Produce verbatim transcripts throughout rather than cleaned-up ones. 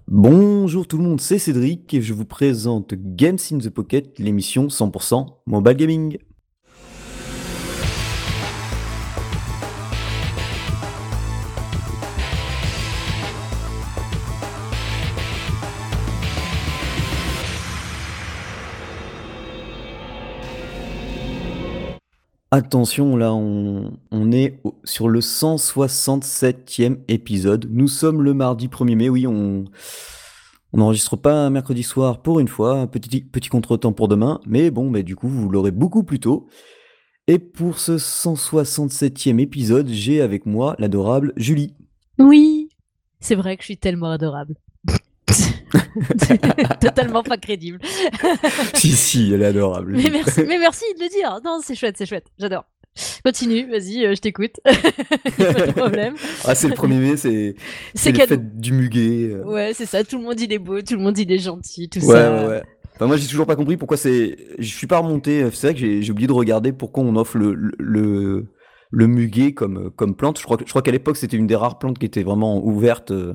Bonjour tout le monde, c'est Cédric et je vous présente Games in the Pocket, l'émission cent pour cent mobile gaming. Attention, là on, on est au- sur le cent soixante-septième épisode. Nous sommes le mardi premier mai, oui, on on n'enregistre pas un mercredi soir pour une fois, un petit, petit contretemps pour demain, mais bon, bah, du coup vous l'aurez beaucoup plus tôt. Et pour ce cent soixante-septième épisode, j'ai avec moi l'adorable Julie. Oui, c'est vrai que je suis tellement adorable. Totalement pas crédible. Si, si, elle est adorable. Mais merci, mais merci de le dire. Non, c'est chouette, c'est chouette. J'adore. Continue, vas-y, euh, je t'écoute. Y a pas de problème. Ah, c'est le premier mai, c'est c'est C'est les cadeau. fêtes du muguet. euh. Ouais, c'est ça. Tout le monde il est beau, tout le monde il est gentil, tout Ouais, ouais, ça. ouais. Enfin, moi, j'ai toujours pas compris pourquoi c'est. Je suis pas remonté. C'est vrai que j'ai j'ai oublié de regarder pourquoi on offre le, le, le, le muguet comme, comme plante. Je crois, que- je crois qu'à l'époque, c'était une des rares plantes qui était vraiment ouverte euh,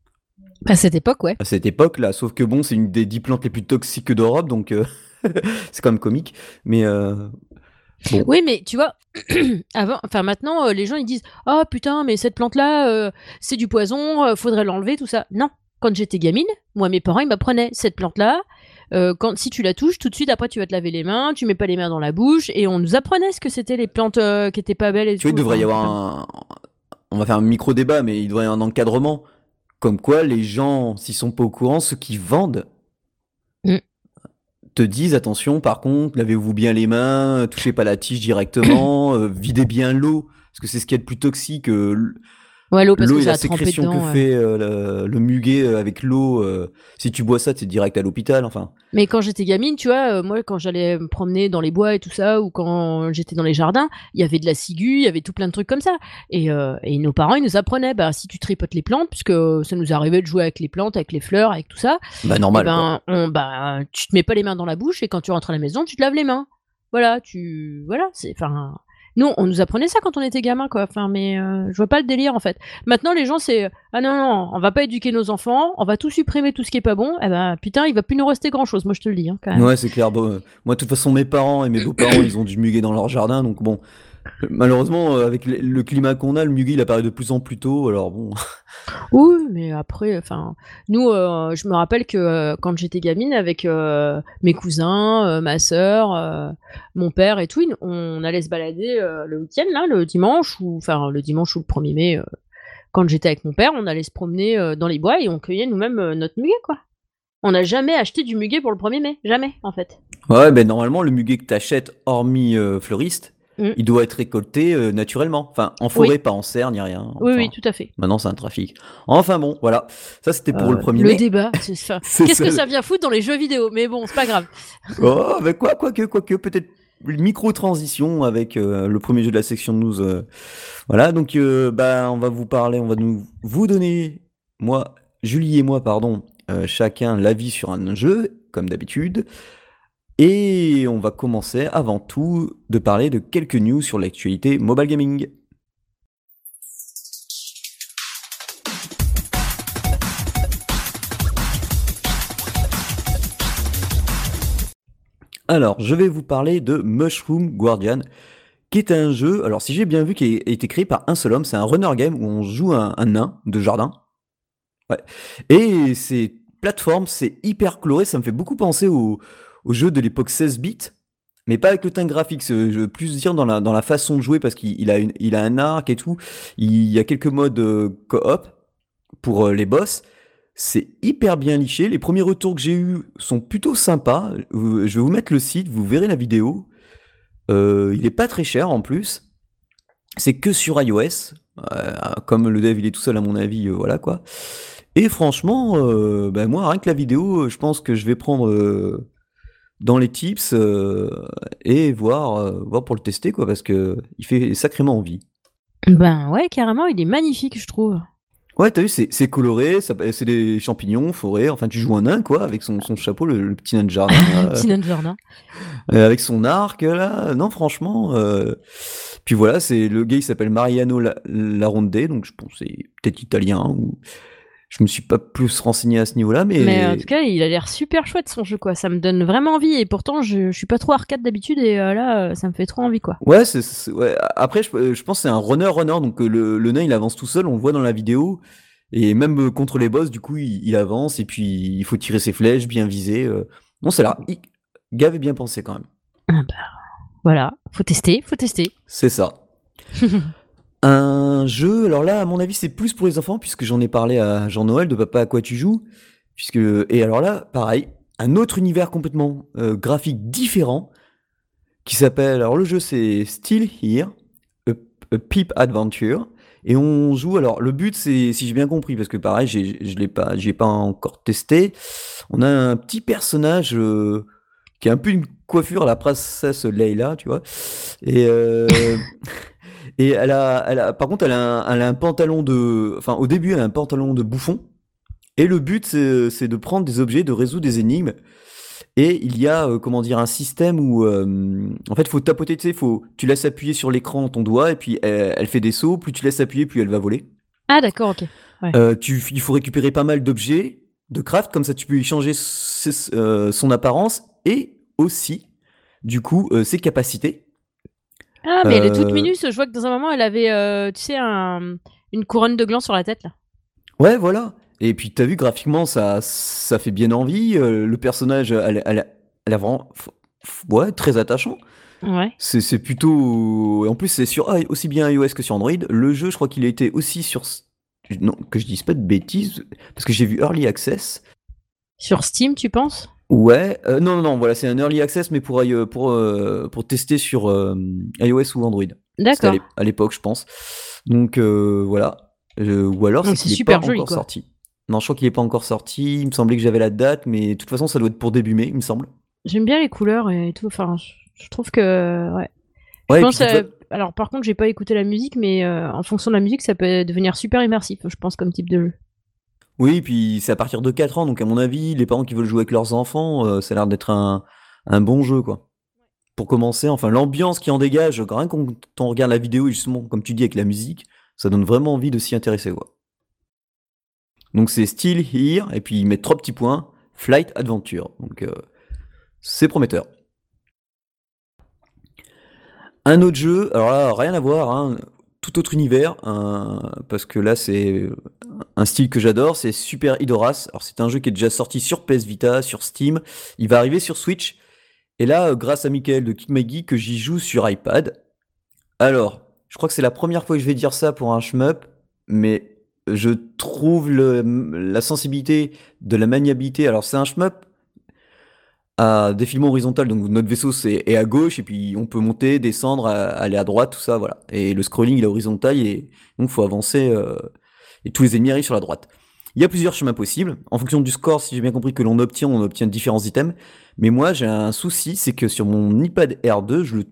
À cette époque, ouais. à cette époque-là. Sauf que bon, c'est une des dix plantes les plus toxiques d'Europe, donc euh, c'est quand même comique. Mais euh, bon. Oui, mais tu vois, avant, enfin maintenant, euh, les gens ils disent, oh putain, mais cette plante-là, euh, c'est du poison, euh, faudrait l'enlever, tout ça. Non, quand j'étais gamine, moi mes parents ils m'apprenaient cette plante-là. Euh, quand si tu la touches, tout de suite après tu vas te laver les mains, tu mets pas les mains dans la bouche, et on nous apprenait ce que c'était les plantes euh, qui étaient pas belles et Tu vois, il tout. devrait y Enfin, avoir enfin, un. On va faire un micro-débat, mais il devrait y avoir un encadrement. Comme quoi, les gens, s'ils sont pas au courant, ceux qui vendent mm. te disent attention, par contre, lavez-vous bien les mains, touchez pas la tige directement, euh, videz bien l'eau, parce que c'est ce qui est le plus toxique. euh, l- Ouais, l'eau parce l'eau que et ça la a trempé sécrétion que dedans. Ouais. fait euh, le, le muguet euh, avec l'eau. euh, si tu bois ça, t'es direct à l'hôpital. Enfin, Mais quand j'étais gamine, tu vois, euh, moi, quand j'allais me promener dans les bois et tout ça, ou quand j'étais dans les jardins, il y avait de la ciguë, il y avait tout plein de trucs comme ça. Et, euh, et nos parents, ils nous apprenaient, bah, si tu tripotes les plantes, puisque ça nous arrivait de jouer avec les plantes, avec les fleurs, avec tout ça, bah et normal quoi. ben, on, bah, tu te mets pas les mains dans la bouche, et quand tu rentres à la maison, tu te laves les mains. Voilà, tu, voilà, c'est, enfin, nous, on nous apprenait ça quand on était gamin, quoi. Enfin, mais euh, je vois pas le délire, en fait. Maintenant, les gens, c'est, ah non, non, on va pas éduquer nos enfants, on va tout supprimer, tout ce qui est pas bon. Eh ben, putain, il va plus nous rester grand chose, moi je te le dis, hein, quand même. Ouais, c'est clair. Bon, euh, moi, de toute façon, mes parents et mes beaux-parents, ils ont du muguet dans leur jardin, donc bon. Malheureusement, euh, avec le, le climat qu'on a, le muguet, il apparaît de plus en plus tôt. Alors bon. Oui, mais après, enfin, nous, euh, je me rappelle que euh, quand j'étais gamine, avec euh, mes cousins, euh, ma sœur, euh, mon père et tout, on allait se balader euh, le week-end, là, le dimanche, ou enfin, le dimanche ou le premier mai, euh, quand j'étais avec mon père, on allait se promener euh, dans les bois et on cueillait nous-mêmes euh, notre muguet, quoi. On n'a jamais acheté du muguet pour le premier mai, jamais, en fait. Ouais, ben normalement, le muguet que t'achètes, hormis euh, fleuriste, Mm. il doit être récolté euh, naturellement. Enfin, en Oui, forêt, pas en serre, ni rien. oui, oui, Enfin, tout à fait. maintenant, c'est un trafic. Enfin bon, voilà. Ça, c'était pour le Euh, premier le mai. débat, c'est enfin, C'est qu'est-ce ça. que le- ça vient foutre dans les jeux vidéo? Mais bon, c'est pas grave. Oh, ben quoi, quoique, quoique, peut-être une micro-transition avec euh, le premier jeu de la section de news. euh. Voilà, donc, euh, bah, on va vous parler, on va nous, vous donner, moi, Julie et moi, pardon, euh, chacun l'avis sur un jeu, comme d'habitude. Et on va commencer avant tout de parler de quelques news sur l'actualité mobile gaming. Alors, je vais vous parler de Mushroom Guardian, qui est un jeu, alors si j'ai bien vu, qui a été créé par un seul homme, c'est un runner game où on joue un, un nain de jardin. Ouais. Et c'est plateforme, c'est hyper coloré, ça me fait beaucoup penser au, au jeu de l'époque seize bits, mais pas avec le teint graphique, c'est- je veux plus dire dans la, dans la façon de jouer, parce qu'il il a, une, il a un arc et tout, il y a quelques modes euh, coop pour euh, les boss, c'est hyper bien liché, les premiers retours que j'ai eus sont plutôt sympas, Euh, je vais vous mettre le site, vous verrez la vidéo, Euh, il est pas très cher en plus, c'est que sur iOS, euh, comme le dev il est tout seul à mon avis, euh, voilà quoi. Et franchement, euh, ben moi, rien que la vidéo, euh, je pense que je vais prendre euh, dans les tips euh, et voir, euh, voir pour le tester, quoi, parce que il fait sacrément envie. Ben ouais, carrément, il est magnifique, je trouve. Ouais, t'as vu, c'est c'est coloré, ça- c'est des champignons, forêt, enfin tu joues un nain, quoi, avec son, son chapeau, le, le petit nain de jardin, là, Petit nain de jardin. euh, avec son arc, là, non, franchement. euh, Puis voilà, c'est le gars, il s'appelle Mariano La- Laronde, donc je pense que c'est peut-être italien, ou... Je me suis pas plus renseigné à ce niveau-là, Mais en mais tout cas, il a l'air super chouette son jeu, quoi. Ça me donne vraiment envie. Et pourtant, je, je suis pas trop arcade d'habitude. Et euh, là, euh, ça me fait trop envie, quoi. ouais, c'est, c'est- ouais. Après, je, je pense que c'est un runner-runner, donc euh, le, le nain il avance tout seul, on le voit dans la vidéo. Et même euh, contre les boss, du coup, il, il avance et puis il faut tirer ses flèches, bien viser. euh. Non, c'est là. Il... Gav est bien pensé quand même. Ah bah, voilà. Faut tester, faut tester. C'est ça. Un jeu, alors là, à mon avis, c'est plus pour les enfants, puisque j'en ai parlé à Jean-Noël de Papa à quoi tu joues. Puisque... Et alors là, pareil, un autre univers complètement euh, graphique différent, qui s'appelle, alors le jeu c'est Still Here, a, a Peep Adventure. Et on joue, alors le but c'est, si j'ai bien compris, parce que pareil, j'ai, je l'ai pas, j'ai pas encore testé, on a un petit personnage euh, qui a un peu une coiffure à la princesse Leila, tu vois. Et, euh, et elle a, elle a, par contre, elle a, un, elle a un pantalon de, enfin au début elle a un pantalon de bouffon. Et le but c'est, c'est de prendre des objets, de résoudre des énigmes. Et il y a, euh, comment dire, un système où, euh, en fait, faut tapoter, tu sais, faut, tu laisses appuyer sur l'écran ton doigt et puis elle, elle fait des sauts. Plus tu laisses appuyer, plus elle va voler. Ah, d'accord, ok. Ouais. Euh, tu, il faut récupérer pas mal d'objets de craft, comme ça tu peux y changer s- euh, son apparence et aussi, du coup, euh, ses capacités. Ah, mais elle est toute Euh, minus. Je vois que dans un moment, elle avait, euh, tu sais, un, une couronne de gland sur la tête, là. ouais, voilà. Et puis t'as vu graphiquement, ça, ça fait bien envie. Euh, le personnage, elle, elle, elle a vraiment, f- f- ouais, très attachant. Ouais. C'est c'est plutôt. En plus, c'est sur i- aussi bien iOS que sur Android. Le jeu, je crois qu'il a été aussi sur. Non, que je dise pas de bêtises, parce que j'ai vu Early Access. Sur Steam, tu penses? Ouais, euh, non, non, non, voilà, c'est un Early Access, mais pour, i- euh, pour, euh, pour tester sur euh, iOS ou Android. C'était à D'accord. l'ép- à l'époque, je pense. Donc euh, voilà. Euh, ou alors, Donc c'est c'est qu'il est pas super joli, encore quoi. sorti. Non, je crois qu'il est pas encore sorti. Il me semblait que j'avais la date, mais de toute façon, ça doit être pour début mai, il me semble. J'aime bien les couleurs et tout. Enfin, je, je trouve que, ouais. Je Ouais, et puis pense. de toute euh, fa- Alors, par contre, j'ai pas écouté la musique, mais euh, en fonction de la musique, ça peut devenir super immersif, je pense, comme type de jeu. Oui, puis c'est à partir de quatre ans, donc à mon avis, les parents qui veulent jouer avec leurs enfants, euh, ça a l'air d'être un, un bon jeu, quoi. Pour commencer, enfin, l'ambiance qui en dégage, rien quand on regarde la vidéo, et justement, comme tu dis, avec la musique, ça donne vraiment envie de s'y intéresser, quoi. Donc c'est Still Here, et puis ils mettent trois petits points, Flight Adventure. Donc euh, c'est prometteur. Un autre jeu, alors là, rien à voir, hein, tout autre univers, un- parce que là, c'est un style que j'adore, c'est Super Idoras. Alors c'est un jeu qui est déjà sorti sur P S Vita, sur Steam, il va arriver sur Switch. Et là, euh, grâce à Michael de Kick que j'y joue sur iPad. Alors, je crois que c'est la première fois que je vais dire ça pour un shmup, mais je trouve le- la sensibilité de la maniabilité. Alors, c'est un shmup à défilement horizontal, donc notre vaisseau c'est, est à gauche, et puis on peut monter, descendre, à- aller à droite, tout ça, voilà. Et le scrolling il est horizontal, et donc il faut avancer, euh, et tous les ennemis arrivent sur la droite. Il y a plusieurs chemins possibles. En fonction du score, si j'ai bien compris que l'on obtient, on obtient différents items. Mais moi, j'ai un souci, c'est que sur mon iPad R deux, je le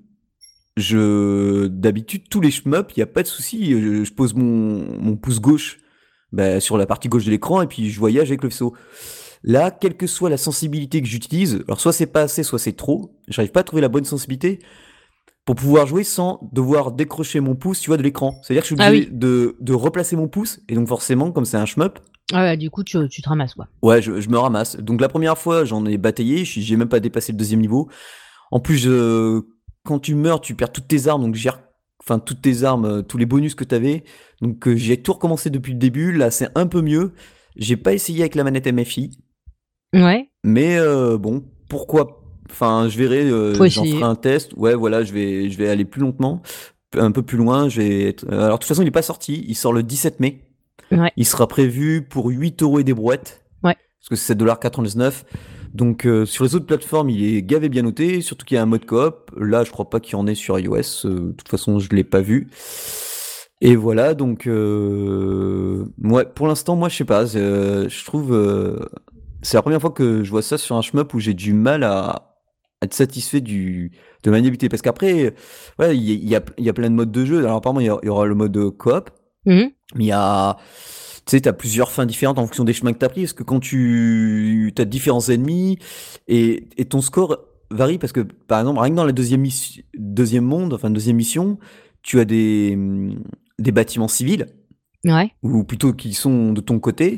je d'habitude tous les shmups, il y a pas de souci, je, je pose mon, mon pouce gauche bah, sur la partie gauche de l'écran et puis je voyage avec le vaisseau. Là, quelle que soit la sensibilité que j'utilise, alors soit c'est pas assez, soit c'est trop, j'arrive pas à trouver la bonne sensibilité pour pouvoir jouer sans devoir décrocher mon pouce, tu vois, de l'écran. C'est-à-dire que je suis Ah obligé oui. de, de replacer mon pouce et donc forcément, comme c'est un shmup, Ah ouais, du coup, tu, tu te ramasses, quoi. ouais, je, je me ramasse. Donc la première fois, j'en ai bataillé, je suis- j'ai même pas dépassé le deuxième niveau. En plus, euh, quand tu meurs, tu perds toutes tes armes, donc j'ai, enfin toutes tes armes, euh, tous les bonus que t'avais. Donc euh, j'ai tout recommencé depuis le début. Là, c'est un peu mieux. J'ai pas essayé avec la manette M F I, Ouais, mais euh, bon, pourquoi? Enfin, je verrai. faut Euh, j'en ferai essayer. un test. Ouais, voilà, je vais, je vais aller plus lentement, un peu plus loin. Je vais être- euh, Alors de toute façon, il est pas sorti. Il sort le dix-sept mai. Ouais, Il sera prévu pour huit euros et des brouettes, ouais. parce que c'est sept dollars quatre-vingt-dix-neuf. Donc euh, sur les autres plateformes, il est gavé bien noté, surtout qu'il y a un mode coop. Là, je crois pas qu'il y en ait sur iOS. Euh, de toute façon, je l'ai pas vu. Et voilà, donc euh, ouais, pour l'instant, moi, je sais pas. euh, je trouve euh, c'est la première fois que je vois ça sur un shmup où j'ai du mal à, à être satisfait du de la maniabilité, parce qu'après, ouais, il y, il y a il y a plein de modes de jeu. Alors apparemment, il y, a- il y aura le mode coop. Mhm. Mais il y a, tu sais, t'as plusieurs fins différentes en fonction des chemins que t'as pris, parce que quand tu as différents ennemis et, et ton score varie, parce que par exemple, rien que dans la deuxième mission, deuxième monde, enfin deuxième mission, tu as des hum, des bâtiments civils Ouais. ou plutôt qui sont de ton côté.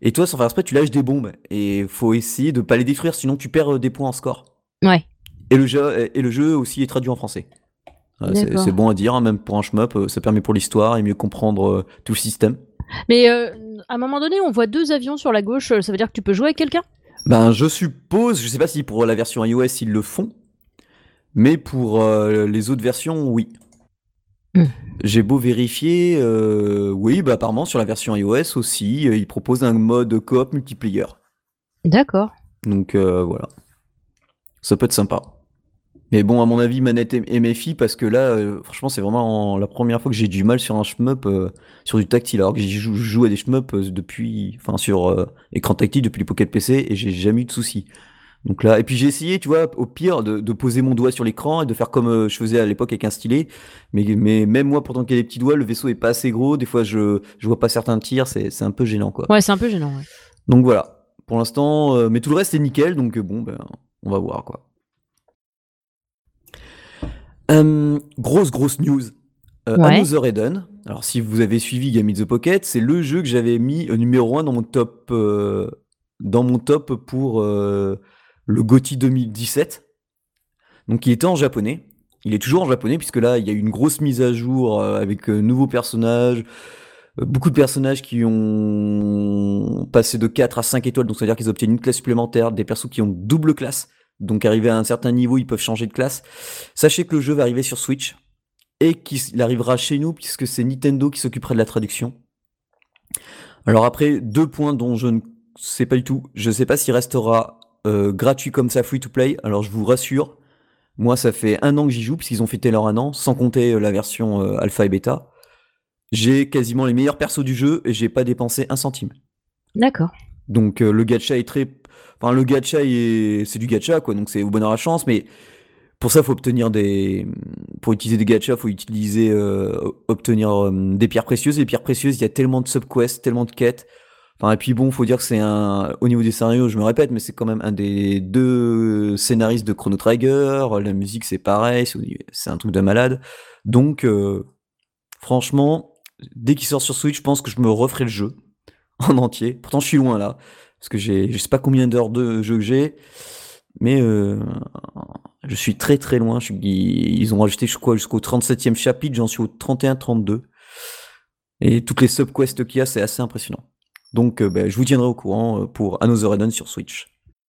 Et toi, sans faire exprès, tu lâches des bombes. Et faut essayer de pas les détruire, sinon tu perds euh, des points en score. Ouais, Et le jeu, et le jeu aussi est traduit en français. Euh, c'est, c'est d'accord. bon à dire, hein, même pour un shmup, euh, ça permet pour l'histoire et mieux comprendre euh, tout le système. Mais euh, à un moment donné, on voit deux avions sur la gauche, ça veut dire que tu peux jouer avec quelqu'un? Ben, je suppose, je sais pas si pour la version iOS ils le font, mais pour euh, les autres versions, oui. Hmm. J'ai beau vérifier, euh, oui, bah apparemment sur la version iOS aussi, euh, ils proposent un mode coop multiplayer. D'accord. Donc euh, voilà, ça peut être sympa. Mais bon, à mon avis, manette et, et méfie parce que là, euh, franchement, c'est vraiment la première fois que j'ai du mal sur un shmup, euh, sur du tactile, alors que j'y joue, je joue à des shmups euh, depuis, enfin sur euh, écran tactile depuis les Pocket P C et j'ai jamais eu de soucis. Donc là, et puis j'ai essayé, tu vois, au pire, de, de poser mon doigt sur l'écran et de faire comme euh, je faisais à l'époque avec un stylet. Mais, mais même moi, pourtant qu'il y a des petits doigts, le vaisseau est pas assez gros. Des fois, je, je vois pas certains tirs, c'est, c'est un peu gênant, quoi. Ouais, c'est un peu gênant, ouais. Donc voilà, pour l'instant, euh, mais tout le reste est nickel, donc euh, bon, ben, on va voir, quoi. Euh, grosse, grosse news. Euh, Ouais. Another Eden. Alors, si vous avez suivi Game in the Pocket, c'est le jeu que j'avais mis euh, numéro un dans mon top, euh, dans mon top pour euh, le GOTY deux mille dix-sept. Donc il était en japonais. Il est toujours en japonais puisque là il y a eu une grosse mise à jour euh, avec euh, nouveaux personnages, euh, beaucoup de personnages qui ont passé de quatre à cinq étoiles, donc c'est-à-dire qu'ils obtiennent une classe supplémentaire, des persos qui ont double classe, donc arrivé à un certain niveau ils peuvent changer de classe. Sachez que le jeu va arriver sur Switch et qu'il arrivera chez nous puisque c'est Nintendo qui s'occuperait de la traduction. Alors après, deux points dont je ne sais pas du tout, je ne sais pas s'il restera euh, gratuit comme ça, free to play, alors je vous rassure, moi, ça fait un an que j'y joue, puisqu'ils ont fêté leur un an, sans compter euh, la version euh, alpha et bêta. J'ai quasiment les meilleurs persos du jeu et j'ai pas dépensé un centime. D'accord. Donc euh, le gacha est très... Enfin, le gacha, est... c'est du gacha, quoi, donc c'est au bonheur à chance, mais pour ça, il faut obtenir des... Pour utiliser des gachas, il faut utiliser... euh, obtenir euh, des pierres précieuses. Et les pierres précieuses, il y a tellement de subquests, tellement de quêtes. Enfin, et puis bon, faut dire que c'est un... Au niveau des scénarios, je me répète, mais c'est quand même un des deux scénaristes de Chrono Trigger. La musique, c'est pareil, c'est c'est un truc de malade. Donc, euh, franchement, dès qu'il sort sur Switch, je pense que je me referai le jeu en entier. Pourtant, je suis loin là, parce que j'ai, je sais pas combien d'heures de jeu que j'ai, mais euh, je suis très très loin. Je suis- Ils ont rajouté, je crois, jusqu'au trente-septième chapitre, j'en suis au trente et un trente-deux. Et toutes les subquests qu'il y a, c'est assez impressionnant. Donc, euh, ben, je vous tiendrai au courant euh, pour Another Eden sur Switch.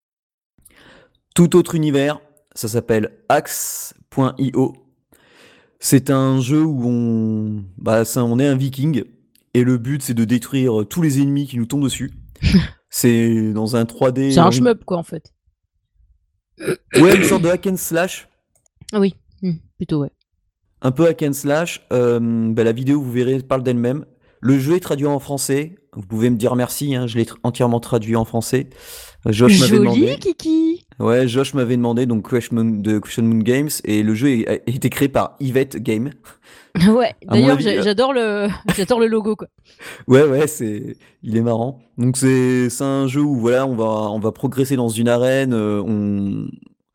Tout autre univers, ça s'appelle axe point io. C'est un jeu où on, bah, ça, on est un viking et le but c'est de détruire tous les ennemis qui nous tombent dessus. C'est dans un trois D, C'est un dans une... shmup, quoi, en fait. ouais, une sorte de hack and slash, Ah oui, hmm, plutôt, ouais. un peu hack and slash. Euh, bah, la vidéo, vous verrez, parle d'elle-même. Le jeu est traduit en français. Vous pouvez me dire merci, hein, je l'ai tr- entièrement traduit en français. Euh, Josh m'avait Joli, demandé. Kiki. Ouais, Josh m'avait demandé, donc Question Moon, de Question Moon Games, et le jeu est- a été créé par Yvette Game. Ouais, À mon d'ailleurs, avis, j'a- euh, j'adore le... j'adore le logo, quoi. ouais, ouais, c'est, il est marrant. Donc c'est, c'est un jeu où voilà, on va, on va progresser dans une arène, euh, on,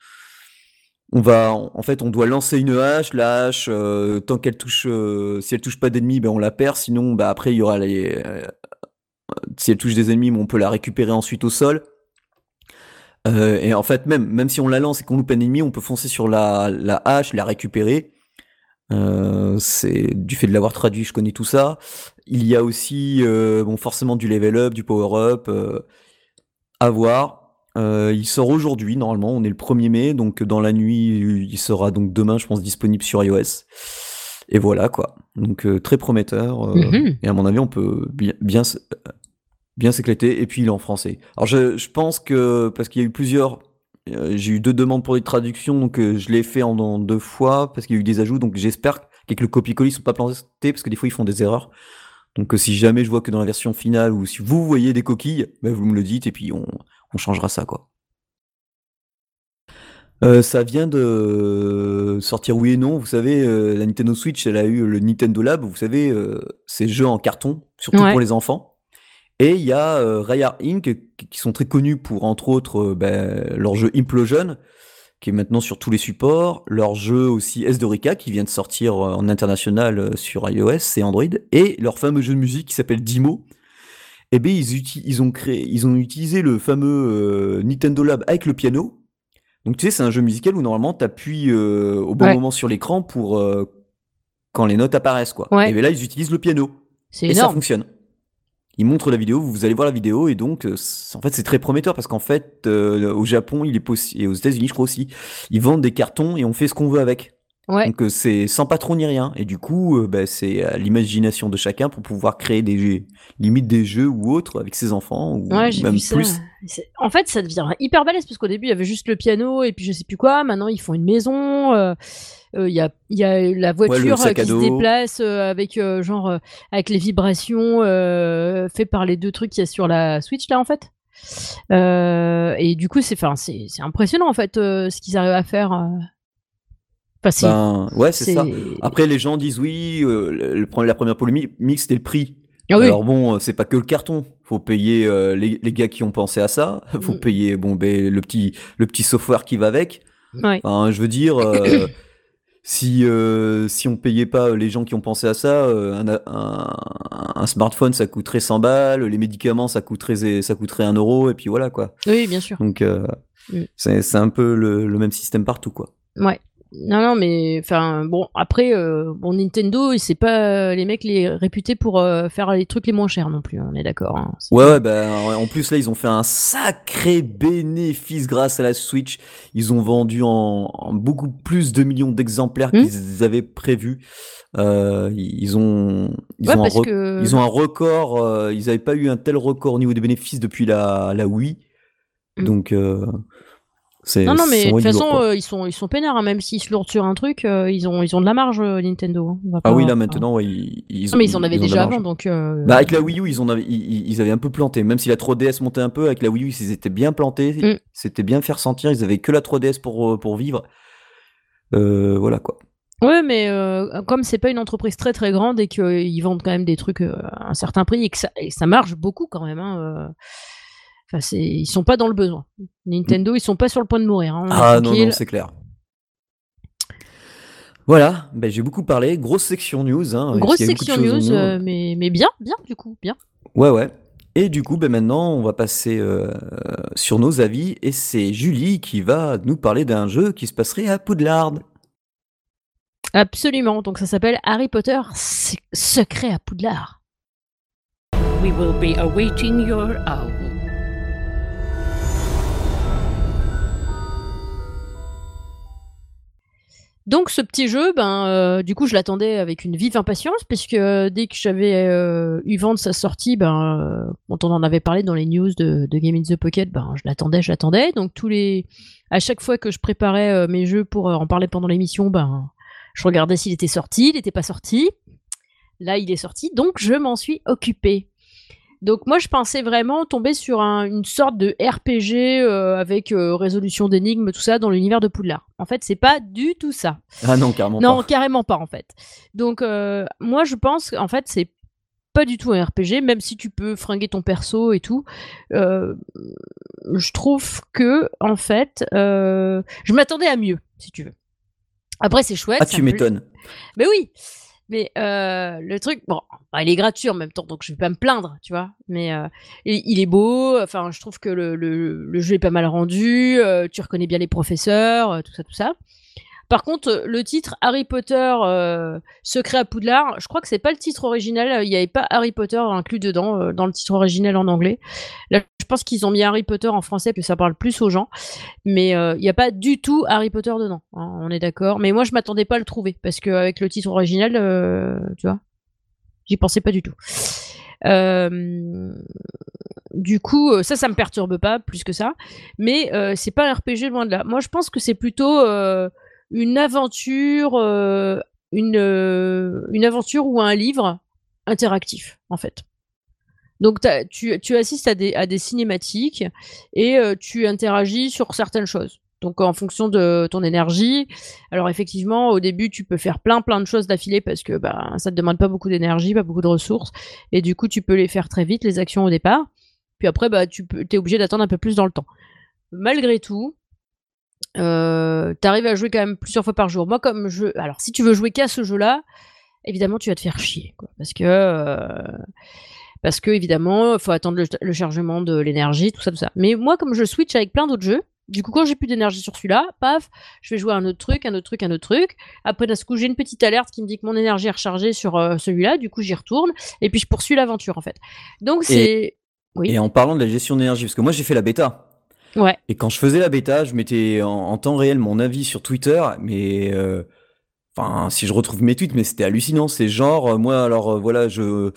on va, en fait, on doit lancer une hache, la hache, euh, tant qu'elle touche, euh, si elle touche pas d'ennemis, ben on la perd. Sinon, bah après il y aura les, euh, si elle touche des ennemis, on peut la récupérer ensuite au sol. Euh, et en fait, même, même si on la lance et qu'on loupe un ennemi, on peut foncer sur la, la hache, la récupérer. Euh, c'est du fait de l'avoir traduit, je connais tout ça. Il y a aussi, euh, bon, forcément du level up, du power up, euh, à voir. Euh, il sort aujourd'hui, normalement, on est le premier mai, donc dans la nuit, il sera donc demain, je pense, disponible sur iOS. Et voilà, quoi. Donc euh, très prometteur. Euh, Mhm. et à mon avis, on peut bien, bien, s- bien s'éclater. Et puis il est en français. Alors je, je pense que, parce qu'il y a eu plusieurs, euh, j'ai eu deux demandes pour les traductions, donc euh, je l'ai fait en, en deux fois, parce qu'il y a eu des ajouts, donc j'espère qu'avec le copier-coller, ils sont pas plantés, parce que des fois ils font des erreurs. Donc euh, si jamais je vois que dans la version finale, ou si vous voyez des coquilles, ben, vous me le dites, et puis on, on changera ça, quoi. Euh, ça vient de sortir oui et non. Vous savez, euh, la Nintendo Switch, elle a eu le Nintendo Lab, vous savez, euh, ces jeux en carton, surtout pour Ouais. les enfants. Et il y a euh, Rare Inc, qui qui sont très connus pour, entre autres, euh, ben, leur jeu Implosion, qui est maintenant sur tous les supports, leur jeu aussi Esdorica, qui vient de sortir euh, en international euh, sur iOS et Android, et leur fameux jeu de musique qui s'appelle Dimo. Et ben ils, uti- ils ont créé, ils ont utilisé le fameux euh, Nintendo Lab avec le piano. Donc tu sais, c'est un jeu musical où normalement t'appuies euh, au bon Ouais, moment sur l'écran pour euh, quand les notes apparaissent, quoi. Et ouais, bien là, ils utilisent le piano. c'est Et ça énorme. fonctionne. Ils montrent la vidéo, vous allez voir la vidéo, et donc, euh, en fait, c'est très prometteur parce qu'en fait, euh, au Japon, il est possible, et aux États-Unis, je crois aussi, ils vendent des cartons et on fait ce qu'on veut avec. Ouais, Donc, euh, c'est sans patron ni rien. Et du coup, euh, bah, c'est à l'imagination de chacun pour pouvoir créer des jeux, limite des jeux ou autres avec ses enfants, ou ouais, j'ai vu même ça. plus. C'est- En fait, ça devient hyper balèze parce qu'au début, il y avait juste le piano et puis je sais plus quoi. Maintenant, ils font une maison. euh, euh, Il y, a, il y a la Ouais, le voiture euh, sac à qui se dos. déplace euh, avec euh, genre euh, avec les vibrations euh, fait par les deux trucs qu'il y a sur la Switch là en fait. Euh, et du coup, c'est, enfin, c'est, c'est impressionnant en fait euh, ce qu'ils arrivent à faire. euh. Enfin, c'est, Ben, ouais, c'est ça. c'est. Après, les gens disent oui, euh, le- le- la première polémique, c'était le prix. Ah oui. Alors bon, euh, c'est pas que le carton. Faut payer euh, les, les gars qui ont pensé à ça. Faut Mm. payer bon, ben, le petit, le petit software qui va avec. Ouais. Enfin, je veux dire, euh, si euh, si on payait pas les gens qui ont pensé à ça, euh, un, un, un smartphone ça coûterait cent balles, les médicaments ça coûterait ça coûterait un euro et puis voilà quoi. Oui, bien sûr. Donc euh, Mm. c'est c'est un peu le, le même système partout quoi. Ouais. Non, non, mais enfin, bon, après, euh, bon, Nintendo, c'est pas euh, les mecs les réputés pour euh, faire les trucs les moins chers non plus, on est d'accord. Hein. C'est Ouais, pas. ouais, bah, en plus, là, ils ont fait un sacré bénéfice grâce à la Switch. Ils ont vendu en, en beaucoup plus de millions d'exemplaires Hmm. qu'ils avaient prévu. Euh, ils ont, ils Ouais, ont un, parce re- que. ils ont un record. euh, ils n'avaient pas eu un tel record au niveau des bénéfices depuis la, la Wii. Hmm. Donc, euh, Non, c'est, non, mais ça de va toute être lourd, façon, quoi. euh, ils sont, ils sont peinards, hein, même s'ils se lourdent sur un truc, euh, ils ont, ils ont de la marge, euh, Nintendo. Hein. On va Ah oui, pas. là, Enfin, maintenant, ouais, ils, ils, non, mais ils en ils- avaient ils ont de la déjà avant, marge. donc. euh, Bah, avec la Wii U, ils, en avaient, ils, ils avaient un peu planté. Même si la trois D S montait un peu, avec la Wii U, ils étaient bien plantés. hmm. C'était bien faire sentir. Ils avaient que la trois D S pour, euh, pour vivre. Euh, voilà quoi. Ouais, mais euh, comme c'est pas une entreprise très très grande et qu'ils vendent quand même des trucs euh, à un certain prix et que ça, et ça marche beaucoup quand même. Hein, euh, enfin, c'est, ils sont pas dans le besoin. Nintendo, ils sont pas sur le point de mourir. Hein, on est Ah non, non, tranquille. c'est clair. Voilà, ben, j'ai beaucoup parlé. Grosse section news, hein, parce Grosse qu'il y a beaucoup de section choses en news, news. euh, mais, mais bien, bien du coup, bien. Ouais, ouais. Et du coup, ben maintenant, on va passer euh, sur nos avis. Et c'est Julie qui va nous parler d'un jeu qui se passerait à Poudlard. Absolument. Donc ça s'appelle Harry Potter Se- Secret à Poudlard. We will be awaiting your owl. Donc ce petit jeu, ben euh, du coup je l'attendais avec une vive impatience puisque euh, dès que j'avais euh, eu vent de sa sortie, ben euh, quand on en avait parlé dans les news de, de Game in the Pocket, ben je l'attendais, je l'attendais. Donc tous les, à chaque fois que je préparais euh, mes jeux pour euh, en parler pendant l'émission, ben je regardais s'il était sorti, il n'était pas sorti. Là il est sorti, donc je m'en suis occupée. Donc moi je pensais vraiment tomber sur un- une sorte de R P G euh, avec euh, résolution d'énigmes, tout ça dans l'univers de Poudlard. En fait, c'est pas du tout ça. Ah non, carrément Non, pas. carrément pas en fait. Donc euh, moi je pense qu'en fait c'est pas du tout un R P G, même si tu peux fringuer ton perso et tout. Euh, je trouve que en fait, euh, je m'attendais à mieux, si tu veux. Après c'est chouette, Ah, ça tu me plaît. m'étonnes. Mais oui, mais euh, le truc, bon, bah, il est gratuit en même temps, donc je vais pas me plaindre, tu vois. Mais euh, il, il est beau, enfin, je trouve que le, le, le jeu est pas mal rendu, euh, tu reconnais bien les professeurs, euh, tout ça, tout ça. Par contre, euh, le titre Harry Potter euh, Secret à Poudlard, je crois que c'est pas le titre original, il n'y avait pas Harry Potter inclus dedans, euh, dans le titre original en anglais. Là, je pense qu'ils ont mis Harry Potter en français, que ça parle plus aux gens. Mais euh, il n'y a pas du tout Harry Potter dedans, hein, on est d'accord. Mais moi, je m'attendais pas à le trouver, parce qu'avec le titre original, euh, tu vois, j'y pensais pas du tout. Euh, du coup, euh, ça, ça me perturbe pas plus que ça. Mais euh, c'est pas un R P G loin de là. Moi, je pense que c'est plutôt euh, une aventure, euh, une, euh, une aventure ou un livre interactif, en fait. Donc t'as- tu, tu assistes à des, à des cinématiques et euh, tu interagis sur certaines choses. Donc en fonction de ton énergie, alors effectivement au début tu peux faire plein plein de choses d'affilée parce que bah, ça te demande pas beaucoup d'énergie, pas beaucoup de ressources et du coup tu peux les faire très vite les actions au départ. Puis après bah tu peux, t'es obligé d'attendre un peu plus dans le temps. Malgré tout, euh, t'arrives à jouer quand même plusieurs fois par jour. Moi comme je, alors si tu veux jouer qu'à ce jeu-là, évidemment tu vas te faire chier quoi, parce que euh, Parce que évidemment, il faut attendre le, le chargement de l'énergie, tout ça, tout ça. Mais moi, comme je switch avec plein d'autres jeux, du coup, quand j'ai plus d'énergie sur celui-là, paf, je vais jouer à un autre truc, un autre truc, un autre truc. Après, d'un coup, j'ai une petite alerte qui me dit que mon énergie est rechargée sur euh, celui-là. Du coup, j'y retourne et puis je poursuis l'aventure en fait. Donc c'est Et, oui. et en parlant de la gestion d'énergie, parce que moi j'ai fait la bêta. Ouais. Et quand je faisais la bêta, je mettais en, en temps réel mon avis sur Twitter, mais euh, enfin, si je retrouve mes tweets, mais c'était hallucinant. C'est genre, euh, moi, alors euh, voilà, je,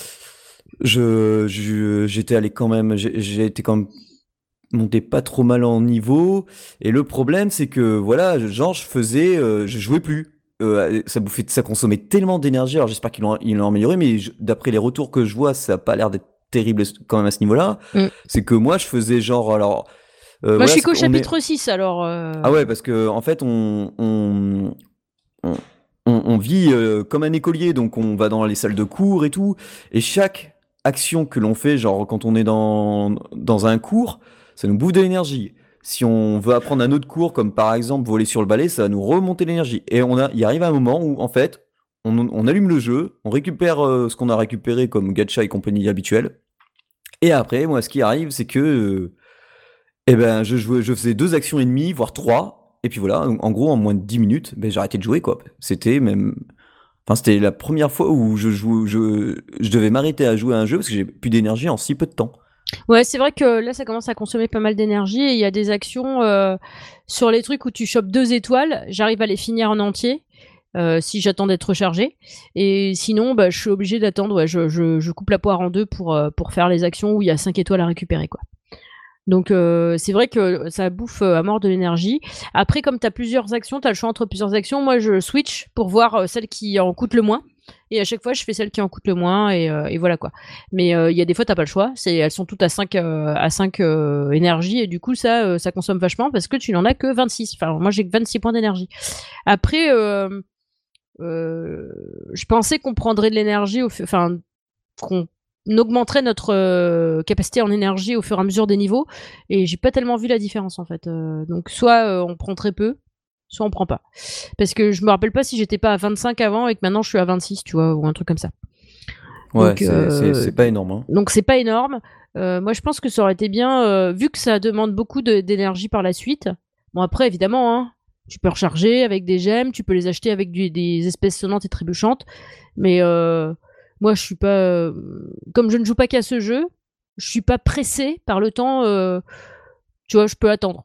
je, je- j'étais allé quand même, j'ai j'ai été quand même monté pas trop mal en niveau. Et le problème, c'est que voilà, genre, je faisais, euh, je jouais plus. Euh, ça bouffait, ça consommait tellement d'énergie. Alors j'espère qu'ils l'ont, ils l'ont amélioré, mais je- d'après les retours que je vois, ça a pas l'air d'être terrible quand même à ce niveau-là. Mm. C'est que moi, je faisais genre, alors. euh, Moi, voilà, je suis c'est qu'au qu'on est- chapitre six, alors. euh, Ah ouais, parce que en fait, on, on, on, on- on vit euh, comme un écolier, donc on va dans les salles de cours et tout, et chaque action que l'on fait, genre quand on est dans, dans un cours, ça nous bouffe de l'énergie. Si on veut apprendre un autre cours, comme par exemple voler sur le balai, ça va nous remonter l'énergie. Et on a, il arrive un moment où, en fait, on, on allume le jeu, on récupère euh, ce qu'on a récupéré comme gacha et compagnie habituelle, et après, moi, ce qui arrive, c'est que euh, eh ben, je jouais, je faisais deux actions et demie, voire trois. Et puis voilà, en gros, en moins de dix minutes, ben, j'ai arrêté de jouer, quoi. C'était même, enfin, c'était la première fois où je joue, je, je devais m'arrêter à jouer à un jeu parce que j'ai plus d'énergie en si peu de temps. Ouais, c'est vrai que là, ça commence à consommer pas mal d'énergie et il y a des actions euh, sur les trucs où tu chopes deux étoiles, j'arrive à les finir en entier. euh, si j'attends d'être rechargé. Et sinon, bah, je suis obligé d'attendre. Ouais, je, je, je coupe la poire en deux pour, euh, pour faire les actions où il y a cinq étoiles à récupérer, quoi. Donc euh, c'est vrai que ça bouffe euh, à mort de l'énergie. Après, comme tu as plusieurs actions, tu as le choix entre plusieurs actions. Moi, je switch pour voir euh, celle qui en coûte le moins. Et à chaque fois, je fais celle qui en coûte le moins. Et, euh, et voilà quoi. Mais il euh, y a des fois, tu n'as pas le choix. C'est, elles sont toutes à cinq, euh, à cinq euh, énergies. Et du coup, ça, euh, ça consomme vachement parce que tu n'en as que vingt-six. Enfin, moi, j'ai que vingt-six points d'énergie. Après, euh, euh, je pensais qu'on prendrait de l'énergie, au f... enfin, qu'on augmenterait notre euh, capacité en énergie au fur et à mesure des niveaux, et j'ai pas tellement vu la différence en fait. Euh, donc soit euh, on prend très peu, soit on prend pas. Parce que je me rappelle pas si j'étais pas à vingt-cinq avant et que maintenant je suis à vingt-six, tu vois, ou un truc comme ça. Ouais, Donc c'est, c'est, euh, c'est pas énorme, hein. donc c'est pas énorme. Euh, moi je pense que ça aurait été bien, euh, vu que ça demande beaucoup de- d'énergie par la suite. Bon après évidemment, hein, tu peux recharger avec des gemmes, tu peux les acheter avec du- des espèces sonnantes et trébuchantes, mais euh, moi je suis pas, euh, comme je ne joue pas qu'à ce jeu, je suis pas pressée par le temps. euh, tu vois, je peux attendre.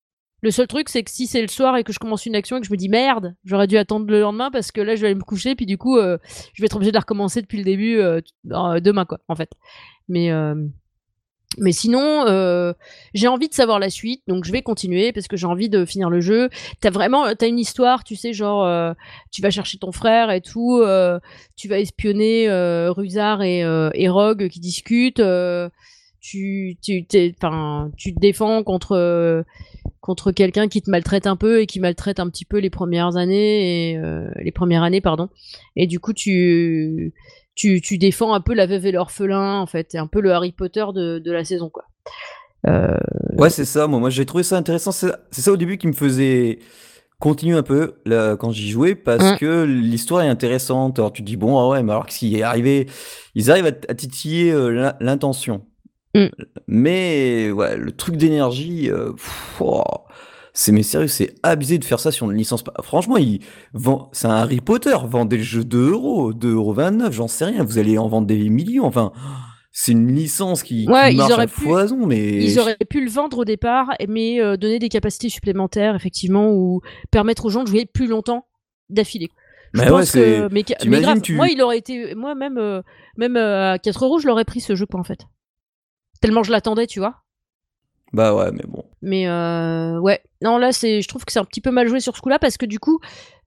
Le seul truc, c'est que si c'est le soir et que je commence une action et que je me dis merde, j'aurais dû attendre le lendemain parce que là je vais aller me coucher, puis du coup euh, je vais être obligée de la recommencer depuis le début euh, euh, demain quoi, en fait. Mais euh, mais sinon, euh, j'ai envie de savoir la suite, donc je vais continuer parce que j'ai envie de finir le jeu. T'as vraiment, t'as une histoire, tu sais, genre, euh, tu vas chercher ton frère et tout, euh, tu vas espionner euh, Ruzard et, euh, et Rogue qui discutent. Euh, tu, tu, t'es, enfin, tu te défends contre euh, contre quelqu'un qui te maltraite un peu et qui maltraite un petit peu les premières années et euh, les premières années, pardon. Et du coup, tu tu, tu défends un peu la veuve et l'orphelin, en fait. C'est un peu le Harry Potter de, de la saison, quoi. Euh... Ouais, c'est ça. Moi, moi, j'ai trouvé ça intéressant. C'est, c'est ça au début qui me faisait continuer un peu là, quand j'y jouais parce Hein. que l'histoire est intéressante. Alors tu te dis bon, ah ouais, mais alors qu'est-ce qui est arrivé? Ils arrivent à, t- à titiller euh, l'in- l'intention. Mm. Mais ouais, le truc d'énergie, euh, pff, oh, c'est mais sérieux, c'est abusé de faire ça sur une licence. pa- Franchement, il vend, c'est un Harry Potter, vendez le jeu deux euros, deux euros vingt-neuf, j'en sais rien. Vous allez en vendre des millions. Enfin, c'est une licence qui, qui Ouais, ils marche à auraient pu, foison, mais ils auraient pu le vendre au départ, mais euh, donner des capacités supplémentaires, effectivement, ou permettre aux gens de jouer plus longtemps d'affilée. Je mais ouais, pense que, c'est. mais, ca- mais T'imagines, grave, moi, tu. il aurait été, moi, même, euh, même euh, à quatre euros, je l'aurais pris ce jeu, quoi, en fait. Tellement je l'attendais, tu vois. Bah ouais, mais bon. Mais euh, ouais, non là c'est, je trouve que c'est un petit peu mal joué sur ce coup-là parce que du coup,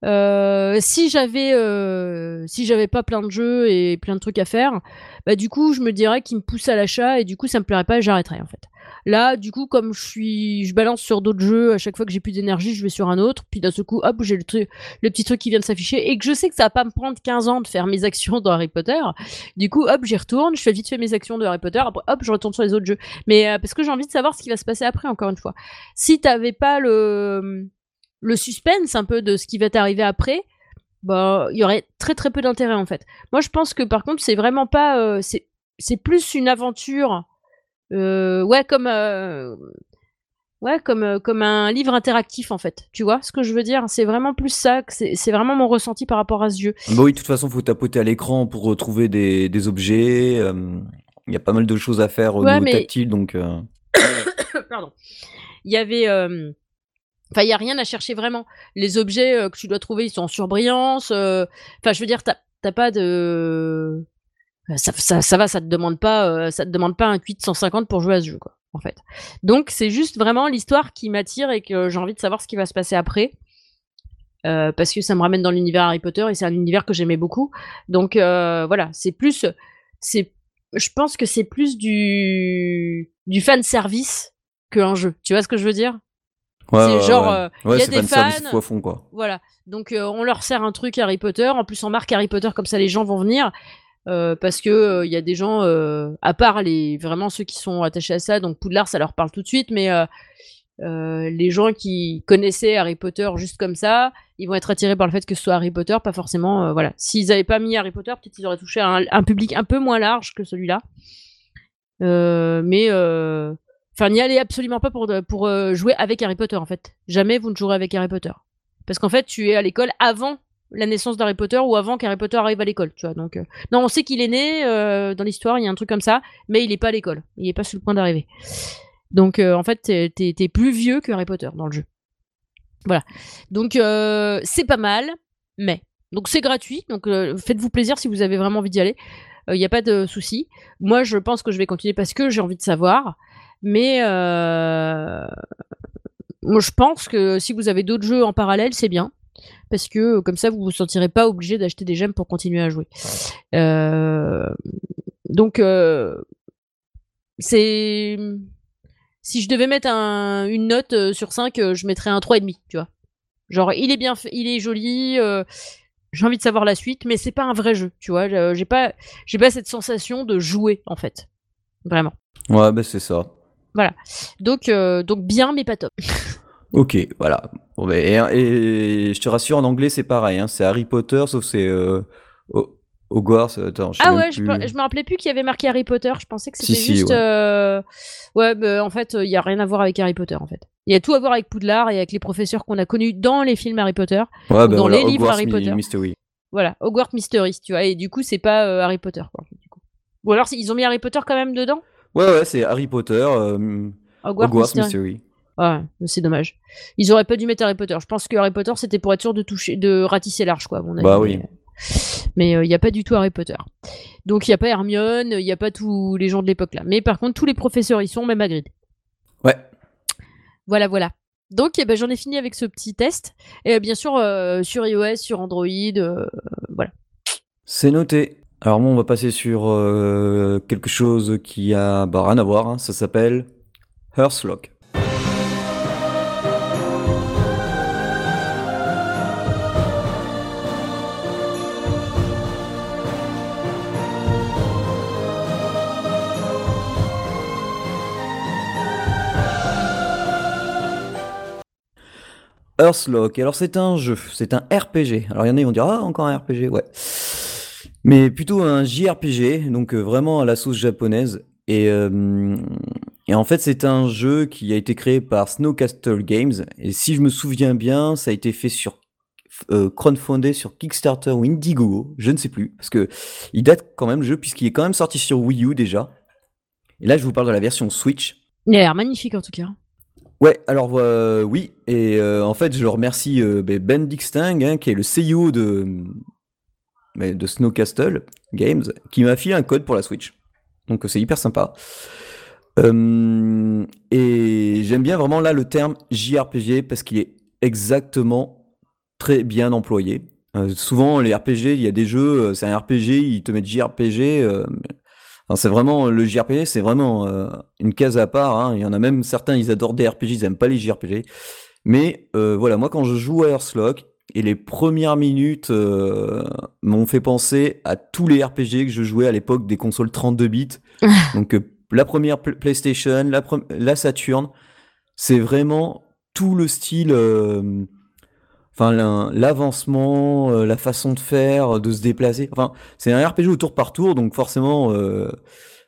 euh, si j'avais, euh, si j'avais pas plein de jeux et plein de trucs à faire, bah du coup je me dirais qu'il me pousse à l'achat et du coup ça me plairait pas et j'arrêterais en fait. Là, du coup, comme je suis, je balance sur d'autres jeux, à chaque fois que j'ai plus d'énergie, je vais sur un autre, puis d'un seul coup, hop, j'ai le truc, le petit truc qui vient de s'afficher et que je sais que ça va pas me prendre quinze ans de faire mes actions dans Harry Potter. Du coup, hop, j'y retourne, je fais vite fait mes actions de Harry Potter, après hop, je retourne sur les autres jeux. Mais euh, parce que j'ai envie de savoir ce qui va se passer après, encore une fois. Si t'avais pas le le suspense un peu de ce qui va t'arriver après, bah il y aurait très très peu d'intérêt en fait. Moi, je pense que par contre, c'est vraiment pas, euh, c'est c'est plus une aventure, heu, ouais, comme, heu, ouais, comme, heu, comme un livre interactif, en fait. Tu vois ce que je veux dire? C'est vraiment plus ça, que c'est c'est vraiment mon ressenti par rapport à ce jeu. Bah oui, de toute façon, faut tapoter à l'écran pour retrouver des des objets, hem, il y a pas mal de choses à faire au Ouais, niveau mais tactile donc heu pardon. Il y avait, hem, enfin, il y a rien à chercher vraiment. Les objets, heu, que tu dois trouver, ils sont en surbrillance, heu, enfin, je veux dire, tu as tu as pas de Heu, ça ça ça va, ça te demande pas, heu, ça te demande pas un Q I de cent cinquante pour jouer à ce jeu, quoi, en fait. Donc c'est juste vraiment l'histoire qui m'attire et que j'ai envie de savoir ce qui va se passer après, heu, parce que ça me ramène dans l'univers Harry Potter et c'est un univers que j'aimais beaucoup. Donc heu, voilà, c'est plus, c'est je pense que c'est plus du du fan service qu'un jeu. Tu vois ce que je veux dire? ouais, C'est ouais, genre, ouais. heu, il Ouais, y a c'est des fanservice fans, fois fond, quoi. voilà, donc heu, on leur sert un truc Harry Potter, en plus on marque Harry Potter comme ça les gens vont venir. Heu, parce que, heu, il y a des gens, heu, à part les vraiment ceux qui sont attachés à ça, donc Poudlard, ça leur parle tout de suite, mais heu heu, les gens qui connaissaient Harry Potter juste comme ça, ils vont être attirés par le fait que ce soit Harry Potter, pas forcément, heu, voilà. S'ils avaient pas mis Harry Potter, peut-être ils auraient touché à un un public un peu moins large que celui-là. Heu, mais heu, enfin, n'y allez absolument pas pour de pour, heu, jouer avec Harry Potter, en fait. Jamais vous ne jouerez avec Harry Potter. Parce qu'en fait, tu es à l'école avant la naissance d'Harry Potter ou avant qu'Harry Potter arrive à l'école, tu vois? Donc heu, non, on sait qu'il est né, heu, dans l'histoire, il y a un truc comme ça, mais il est pas à l'école. Il est pas sur le point d'arriver. Donc heu, en fait, tu es tu plus vieux que Harry Potter dans le jeu. Voilà. Donc heu, c'est pas mal, mais donc c'est gratuit, donc heu, faites-vous plaisir si vous avez vraiment envie d'y aller. Il y a pas de souci. Moi, je pense que je vais continuer parce que j'ai envie de savoir, mais heu, moi, je pense que si vous avez d'autres jeux en parallèle, c'est bien parce que, comme ça, vous vous sentirez pas obligé d'acheter des gemmes pour continuer à jouer. Heu, donc heu, c'est si je devais mettre un une note, heu, sur cinq, heu, je mettrais un trois virgule cinq, tu vois? Genre, il est bien fait, il est joli, heu, j'ai envie de savoir la suite, mais c'est pas un vrai jeu, tu vois? Je j'ai pas j'ai pas cette sensation de jouer, en fait, vraiment. Ouais, bah, c'est ça. Voilà. Donc heu, donc bien, mais pas top. OK, voilà. Bon, beh et et je te rassure, en anglais, c'est pareil, hein, c'est Harry Potter, sauf c'est, heu, Ho Hogwarts, attends, je sais Ah même ouais, je pe plus. je me rappelais plus qu'il y avait marqué Harry Potter, je pensais que Si, c'était si, juste, ouais. heu, ouais, bah, en fait, il y a rien à voir avec Harry Potter, en fait. Il y a tout à voir avec Poudlard et avec les professeurs qu'on a connus dans les films Harry Potter Ouais, ou bah, dans voilà, les livres Hogwarts Harry My Potter. Mystery. Voilà, Hogwarts Mysteries, tu vois? Et du coup, c'est pas, heu, Harry Potter, quoi, du coup. Ou alors, ils ont mis Harry Potter quand même dedans? Ouais, ouais, c'est Harry Potter, hem, Hogwarts Hogwarts Mysteries. Mystery. Ouais, c'est dommage. Ils auraient pas dû mettre Harry Potter. Je pense que Harry Potter, c'était pour être sûr de toucher de ratisser large, quoi, à mon avis, Bah, mais oui. mais il y a pas du tout Harry Potter. Donc il y a pas Hermione, il y a pas tous les gens de l'époque là. Mais par contre, tous les professeurs y sont, même Hagrid. Ouais, Voilà, voilà. Donc eh ben, j'en ai fini avec ce petit test. Et euh, bien sûr, euh, sur iOS, sur Android, euh, voilà. c'est noté. Alors moi, on va passer sur, heu, quelque chose qui a, bah, rien à voir, hein, ça s'appelle Hearthlock. Hearthlock, alors c'est un jeu, c'est un R P G. Alors il y en a, ils vont dire: «Ah, encore un R P G», ouais. Mais plutôt un J R P G, donc heu, vraiment à la sauce japonaise et hem et en fait, c'est un jeu qui a été créé par Snowcastle Games et si je me souviens bien, ça a été fait sur f heu, crowdfundé sur Kickstarter ou Indiegogo, je ne sais plus, parce qu'il date quand même le jeu puisqu'il est quand même sorti sur Wii U déjà et là, je vous parle de la version Switch. Il a l'air magnifique en tout cas. Ouais, alors, heu, oui et heu, en fait, je remercie, heu, beh, Ben Dixting, hein, qui est le C E O de, mmh, beh, de Snowcastle Games, qui m'a filé un code pour la Switch. Donc, heu, c'est hyper sympa. Hem et j'aime bien vraiment là le terme J R P G parce qu'il est exactement très bien employé. Heu, souvent les R P G, il y a des jeux, heu, c'est un R P G, ils te mettent J R P G, heu, enfin c'est vraiment le J R P G, c'est vraiment, heu, une case à part, hein. Il y en a même certains, ils adorent des R P G, ils aiment pas les J R P G. Mais heu, voilà, moi quand je joue à Hearthlock et les premières minutes, heu, m'ont fait penser à tous les R P G que je jouais à l'époque des consoles trente-deux bits. Donc heu, la première re PlayStation, la prem la Saturn, c'est vraiment tout le style, hem, enfin l'in l'avancement, heu, la façon de faire, de se déplacer. Enfin, c'est un R P G au tour par tour, donc forcément, heu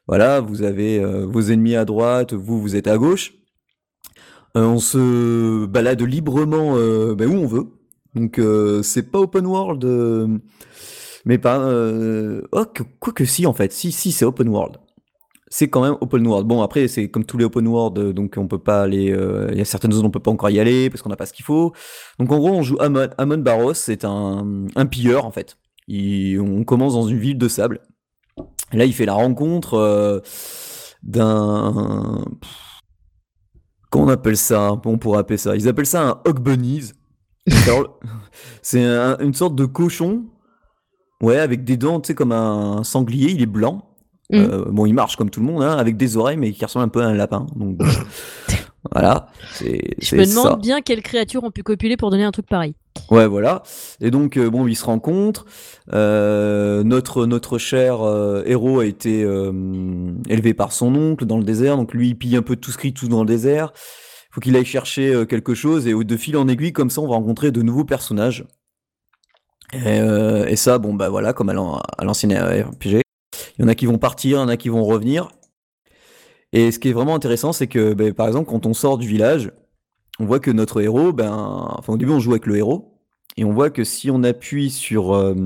Voilà, vous avez euh, vos ennemis à droite, vous, vous êtes à gauche. Euh, on se balade librement euh, bah, où on veut. Donc euh, c'est pas open world, euh, mais pas... Euh... Oh, que, quoi que si en fait, si, si c'est open world. C'est quand même open world. Bon après c'est comme tous les open world, euh, donc on peut pas aller... euh, Il y a certaines zones où on peut pas encore y aller parce qu'on n'a pas ce qu'il faut. Donc en gros on joue Amon, Amon Barros, c'est un, un pilleur en fait. Il, on commence dans une ville de sable. Et là il fait la rencontre euh, d'un... Comment on appelle ça? On pourrait appeler ça. Ils appellent ça un Hog Bunnies. Alors, c'est un- une sorte de cochon, ouais, avec des dents, tu sais, comme un sanglier. Il est blanc. Mm. Euh, bon, il marche comme tout le monde, hein, avec des oreilles, mais qui ressemble un peu à un lapin. Donc bon, voilà, c'est Je c'est me demande ça. bien quelles créatures ont pu copuler pour donner un truc pareil. Ouais, voilà. Et donc, euh, bon, ils se rencontrent. Euh, notre notre cher euh, héros a été euh, élevé par son oncle dans le désert. Donc lui, il pille un peu tout ce qui tout dans le désert. Faut qu'il aille chercher euh, quelque chose. Et au- de fil en aiguille, comme ça, on va rencontrer de nouveaux personnages. Et, euh, et ça, bon, bah voilà, comme à l'an- à l'ancienne R P G. Il y en a qui vont partir, il y en a qui vont revenir. Et ce qui est vraiment intéressant, c'est que, bah, par exemple, quand on sort du village, on voit que notre héros, ben, enfin au début on joue avec le héros, et on voit que si on appuie sur, euh,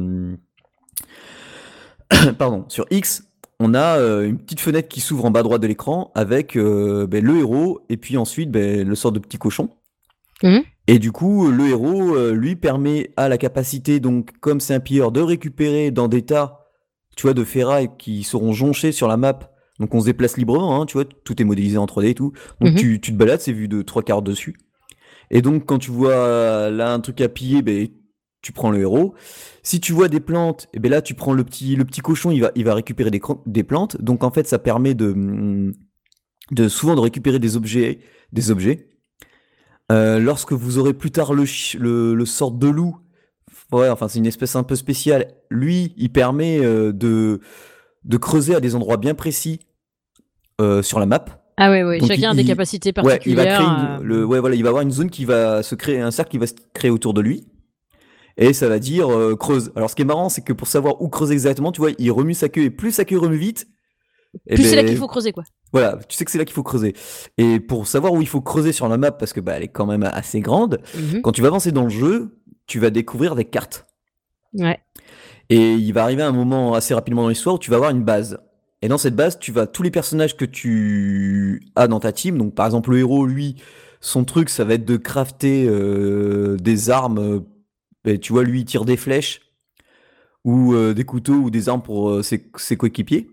pardon, sur X, on a euh, une petite fenêtre qui s'ouvre en bas à droite de l'écran avec euh, ben, le héros et puis ensuite ben, le sort de petit cochon. Mhm. Et du coup, le héros euh, lui permet à la capacité, donc comme c'est un pilleur, de récupérer dans des tas, tu vois, de ferrailles qui seront jonchées sur la map. Donc on se déplace librement, hein, tu vois, tout est modélisé en trois D et tout. Donc Mhm. tu, tu te balades, c'est vu de trois quarts dessus. Et donc, quand tu vois euh, là un truc à piller, ben, tu prends le héros. Si tu vois des plantes, et ben là, tu prends le petit, le petit cochon, il va, il va récupérer des, cro- des plantes. Donc, en fait, ça permet de, mm, de souvent de récupérer des objets. Des objets. Euh, lorsque vous aurez plus tard le, ch- le, le sort de loup, ouais, enfin, c'est une espèce un peu spéciale. Lui, il permet euh, de, de creuser à des endroits bien précis euh, sur la map. Ah ouais, ouais. Donc, Chacun il, a des il- capacités ouais, il va créer particulières. une, euh, le, ouais, voilà, il va avoir une zone qui va se créer, un cercle qui va se créer autour de lui. Et ça va dire euh, creuse. Alors ce qui est marrant, c'est que pour savoir où creuser exactement, tu vois, il remue sa queue et plus sa queue remue vite, et Plus c'est là qu'il ben faut creuser, quoi. voilà, tu sais que c'est là qu'il faut creuser. Et pour savoir où il faut creuser sur la map, parce que bah elle est quand même assez grande, Mhm. quand tu vas avancer dans le jeu, tu vas découvrir des cartes. Ouais. Et il va arriver un moment assez rapidement dans l'histoire où tu vas avoir une base. Et dans cette base, tu vas tous les personnages que tu as dans ta team. Donc par exemple le héros, lui, son truc, ça va être de crafter euh, des armes. euh, et tu vois, lui, il tire des flèches ou euh, des couteaux ou des armes pour euh, ses, ses coéquipiers,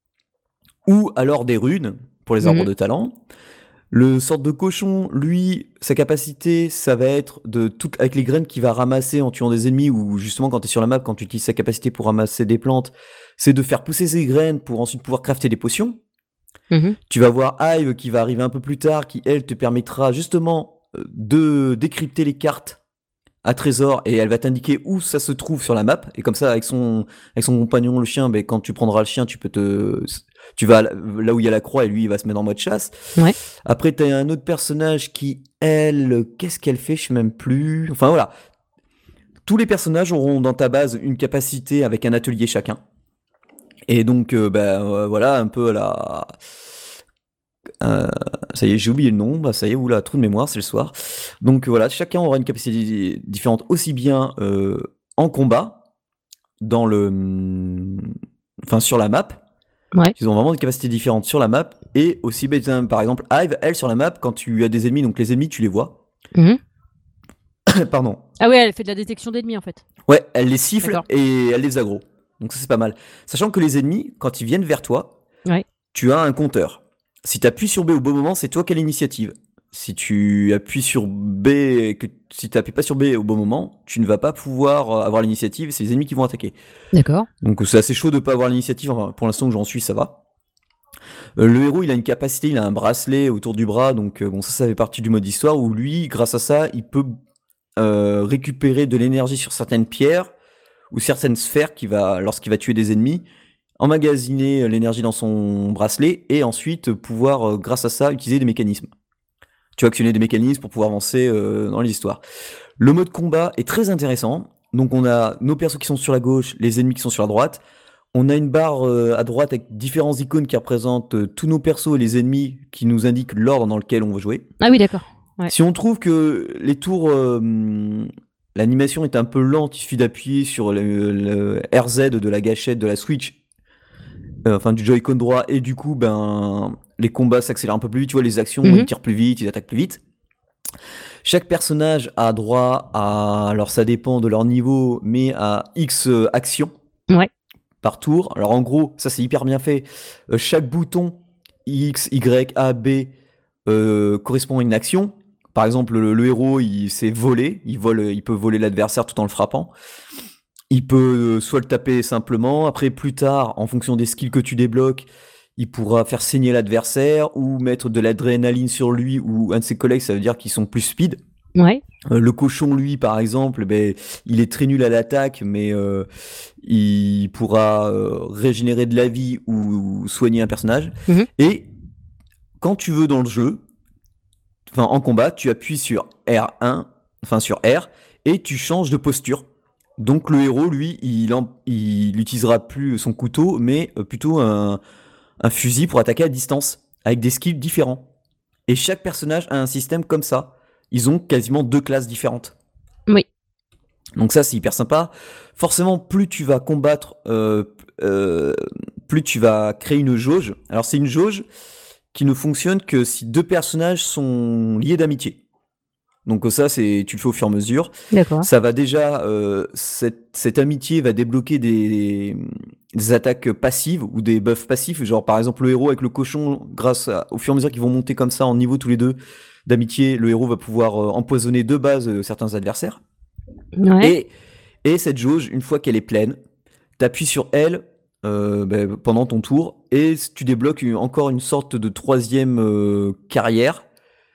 ou alors des runes pour les arbres Mhm. de talent. Le sorte de cochon, lui, sa capacité, ça va être de tout avec les graines qu'il va ramasser en tuant des ennemis, ou justement quand tu es sur la map, quand tu utilises sa capacité pour ramasser des plantes, c'est de faire pousser ses graines pour ensuite pouvoir crafter des potions. Mhm. Tu vas voir Hive qui va arriver un peu plus tard, qui elle te permettra justement euh, de décrypter les cartes à trésor, et elle va t'indiquer où ça se trouve sur la map. Et comme ça, avec son, avec son compagnon, le chien, ben, quand tu prendras le chien, tu peux te, tu vas là où il y a la croix et lui, il va se mettre en mode chasse. Ouais. Après, t'as un autre personnage qui, elle, qu'est-ce qu'elle fait? Je sais même plus. Enfin voilà. Tous les personnages auront dans ta base une capacité avec un atelier chacun. Et donc, euh, ben euh, voilà, un peu la. Euh, ça y est, j'ai oublié le nom, bah ça y est, oula, trou de mémoire, c'est le soir. Donc euh, voilà, chacun aura une capacité différente, aussi bien euh, en combat, dans le, enfin sur la map. Ouais. Ils ont vraiment des capacités différentes sur la map, et aussi, ben, par exemple, Hive, elle sur la map, quand tu as des ennemis, donc les ennemis, tu les vois. Mhm. Pardon. Ah ouais, elle fait de la détection d'ennemis en fait. Ouais, elle les siffle D'accord. et elle les aggro. Donc ça c'est pas mal. Sachant que les ennemis, quand ils viennent vers toi, Ouais. tu as un compteur. Si tu appuies sur B au bon moment, c'est toi qui as l'initiative. Si tu appuies sur B et que si tu appuies pas sur B au bon moment, tu ne vas pas pouvoir euh, avoir l'initiative, c'est les ennemis qui vont attaquer. D'accord. Donc c'est assez chaud de pas avoir l'initiative, enfin, pour l'instant que j'en suis, ça va. Euh, le héros, il a une capacité, il a un bracelet autour du bras, donc euh, bon ça ça fait partie du mode histoire où lui, grâce à ça, il peut euh, récupérer de l'énergie sur certaines pierres ou certaines sphères qui va, lorsqu'il va tuer des ennemis, emmagasiner l'énergie dans son bracelet et ensuite pouvoir, euh, grâce à ça, utiliser des mécanismes. Tu vas actionner des mécanismes pour pouvoir avancer euh, dans l'histoire. Le mode combat est très intéressant. Donc on a nos persos qui sont sur la gauche, les ennemis qui sont sur la droite. On a une barre euh, à droite avec différents icônes qui représentent euh, tous nos persos et les ennemis qui nous indiquent l'ordre dans lequel on veut jouer. Ah oui, d'accord. Ouais. Si on trouve que les tours, euh, l'animation est un peu lente, il suffit d'appuyer sur le, le R Z de la gâchette de la Switch, euh, enfin du Joy-Con droit, et du coup, ben, les combats s'accélèrent un peu plus vite, tu vois, les actions, Mhm. ils tirent plus vite, ils attaquent plus vite. Chaque personnage a droit à, alors ça dépend de leur niveau, mais à X euh, actions Ouais. par tour. Alors en gros, ça c'est hyper bien fait. Euh, chaque bouton X, Y, A, B euh, correspond à une action. Par exemple, le, le héros, il sait voler, il vole, il peut voler l'adversaire tout en le frappant. Il peut euh, soit le taper simplement. Après, plus tard, en fonction des skills que tu débloques, il pourra faire saigner l'adversaire ou mettre de l'adrénaline sur lui ou un de ses collègues. Ça veut dire qu'ils sont plus speed. Ouais. Euh, le cochon, lui, par exemple, ben, il est très nul à l'attaque, mais euh, il pourra euh, régénérer de la vie ou soigner un personnage. Mhm. Et quand tu veux dans le jeu, enfin en combat, tu appuies sur R un, enfin sur R, et tu changes de posture. Donc le héros, lui, il, en, il utilisera plus son couteau, mais euh, plutôt un, un fusil pour attaquer à distance, avec des skills différents. Et chaque personnage a un système comme ça. Ils ont quasiment deux classes différentes. Oui. Donc ça, c'est hyper sympa. Forcément, plus tu vas combattre, euh, euh, plus tu vas créer une jauge. Alors c'est une jauge qui ne fonctionne que si deux personnages sont liés d'amitié. Donc ça, c'est tu le fais au fur et à mesure. D'accord. Ça va déjà, euh, cette, cette amitié va débloquer des, des attaques passives ou des buffs passifs. Genre par exemple le héros avec le cochon, grâce à, au fur et à mesure qu'ils vont monter comme ça en niveau tous les deux d'amitié, le héros va pouvoir euh, empoisonner de base euh, certains adversaires. Ouais. Et, et cette jauge, une fois qu'elle est pleine, t'appuies sur elle euh, bah, pendant ton tour et tu débloques une- encore une sorte de troisième euh, carrière.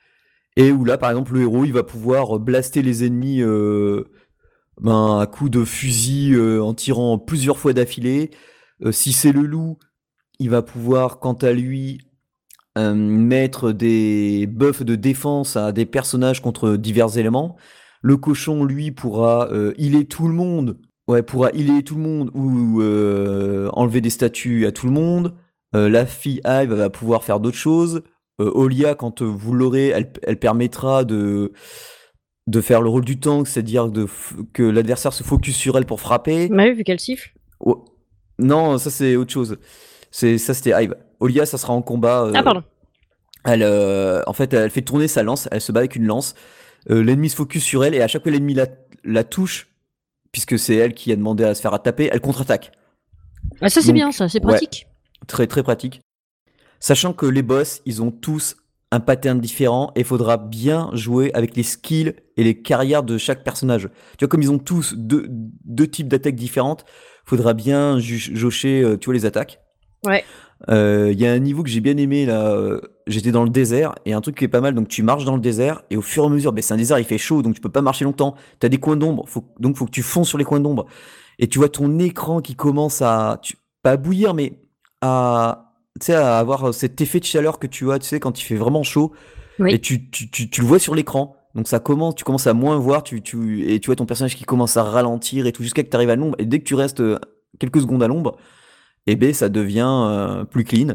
Et où là, par exemple, le héros, il va pouvoir blaster les ennemis euh, ben, à coups de fusil euh, en tirant plusieurs fois d'affilée. Euh, si c'est le loup, il va pouvoir, quant à lui, euh, mettre des buffs de défense à des personnages contre divers éléments. Le cochon, lui, pourra euh, healer tout le monde. Ouais, pourra healer tout le monde ou euh, enlever des statues à tout le monde. Euh, la fille Hive va pouvoir faire d'autres choses. Euh, Olia, quand euh, vous l'aurez, elle, elle permettra de, de faire le rôle du tank, c'est-à-dire de f- que l'adversaire se focus sur elle pour frapper. Ouais, vu qu'elle siffle. Oh. Non, ça c'est autre chose. C'est ça c'était Hive. Olia, ça sera en combat. euh, Ah, pardon. Elle, euh, en fait, elle fait tourner sa lance. Elle se bat avec une lance. Euh, l'ennemi se focus sur elle et à chaque fois l'ennemi la, la touche, puisque c'est elle qui a demandé à se faire taper, elle contre-attaque. Ah, ça, c'est Donc, bien, ça. C'est ouais. pratique. Très très pratique. Sachant que les boss, ils ont tous un pattern différent et il faudra bien jouer avec les skills et les carrières de chaque personnage. Tu vois, comme ils ont tous deux, deux types d'attaques différentes, faudra bien ju- jaucher, euh, tu vois, les attaques. Ouais. Il euh, y a un niveau que j'ai bien aimé là. euh, J'étais dans le désert et un truc qui est pas mal. Donc tu marches dans le désert et au fur et à mesure, ben c'est un désert, il fait chaud, donc tu peux pas marcher longtemps. T'as des coins d'ombre, faut, donc faut que tu fonces sur les coins d'ombre. Et tu vois ton écran qui commence à, tu, pas à bouillir, mais à, tu sais, à avoir cet effet de chaleur que tu as, tu sais, quand il fait vraiment chaud. Oui. Et tu, tu, tu, tu le vois sur l'écran. Donc ça commence, tu commences à moins voir, tu, tu, et tu vois ton personnage qui commence à ralentir et tout jusqu'à que tu arrives à l'ombre. Et dès que tu restes euh, quelques secondes à l'ombre, et ben ça devient euh, plus clean.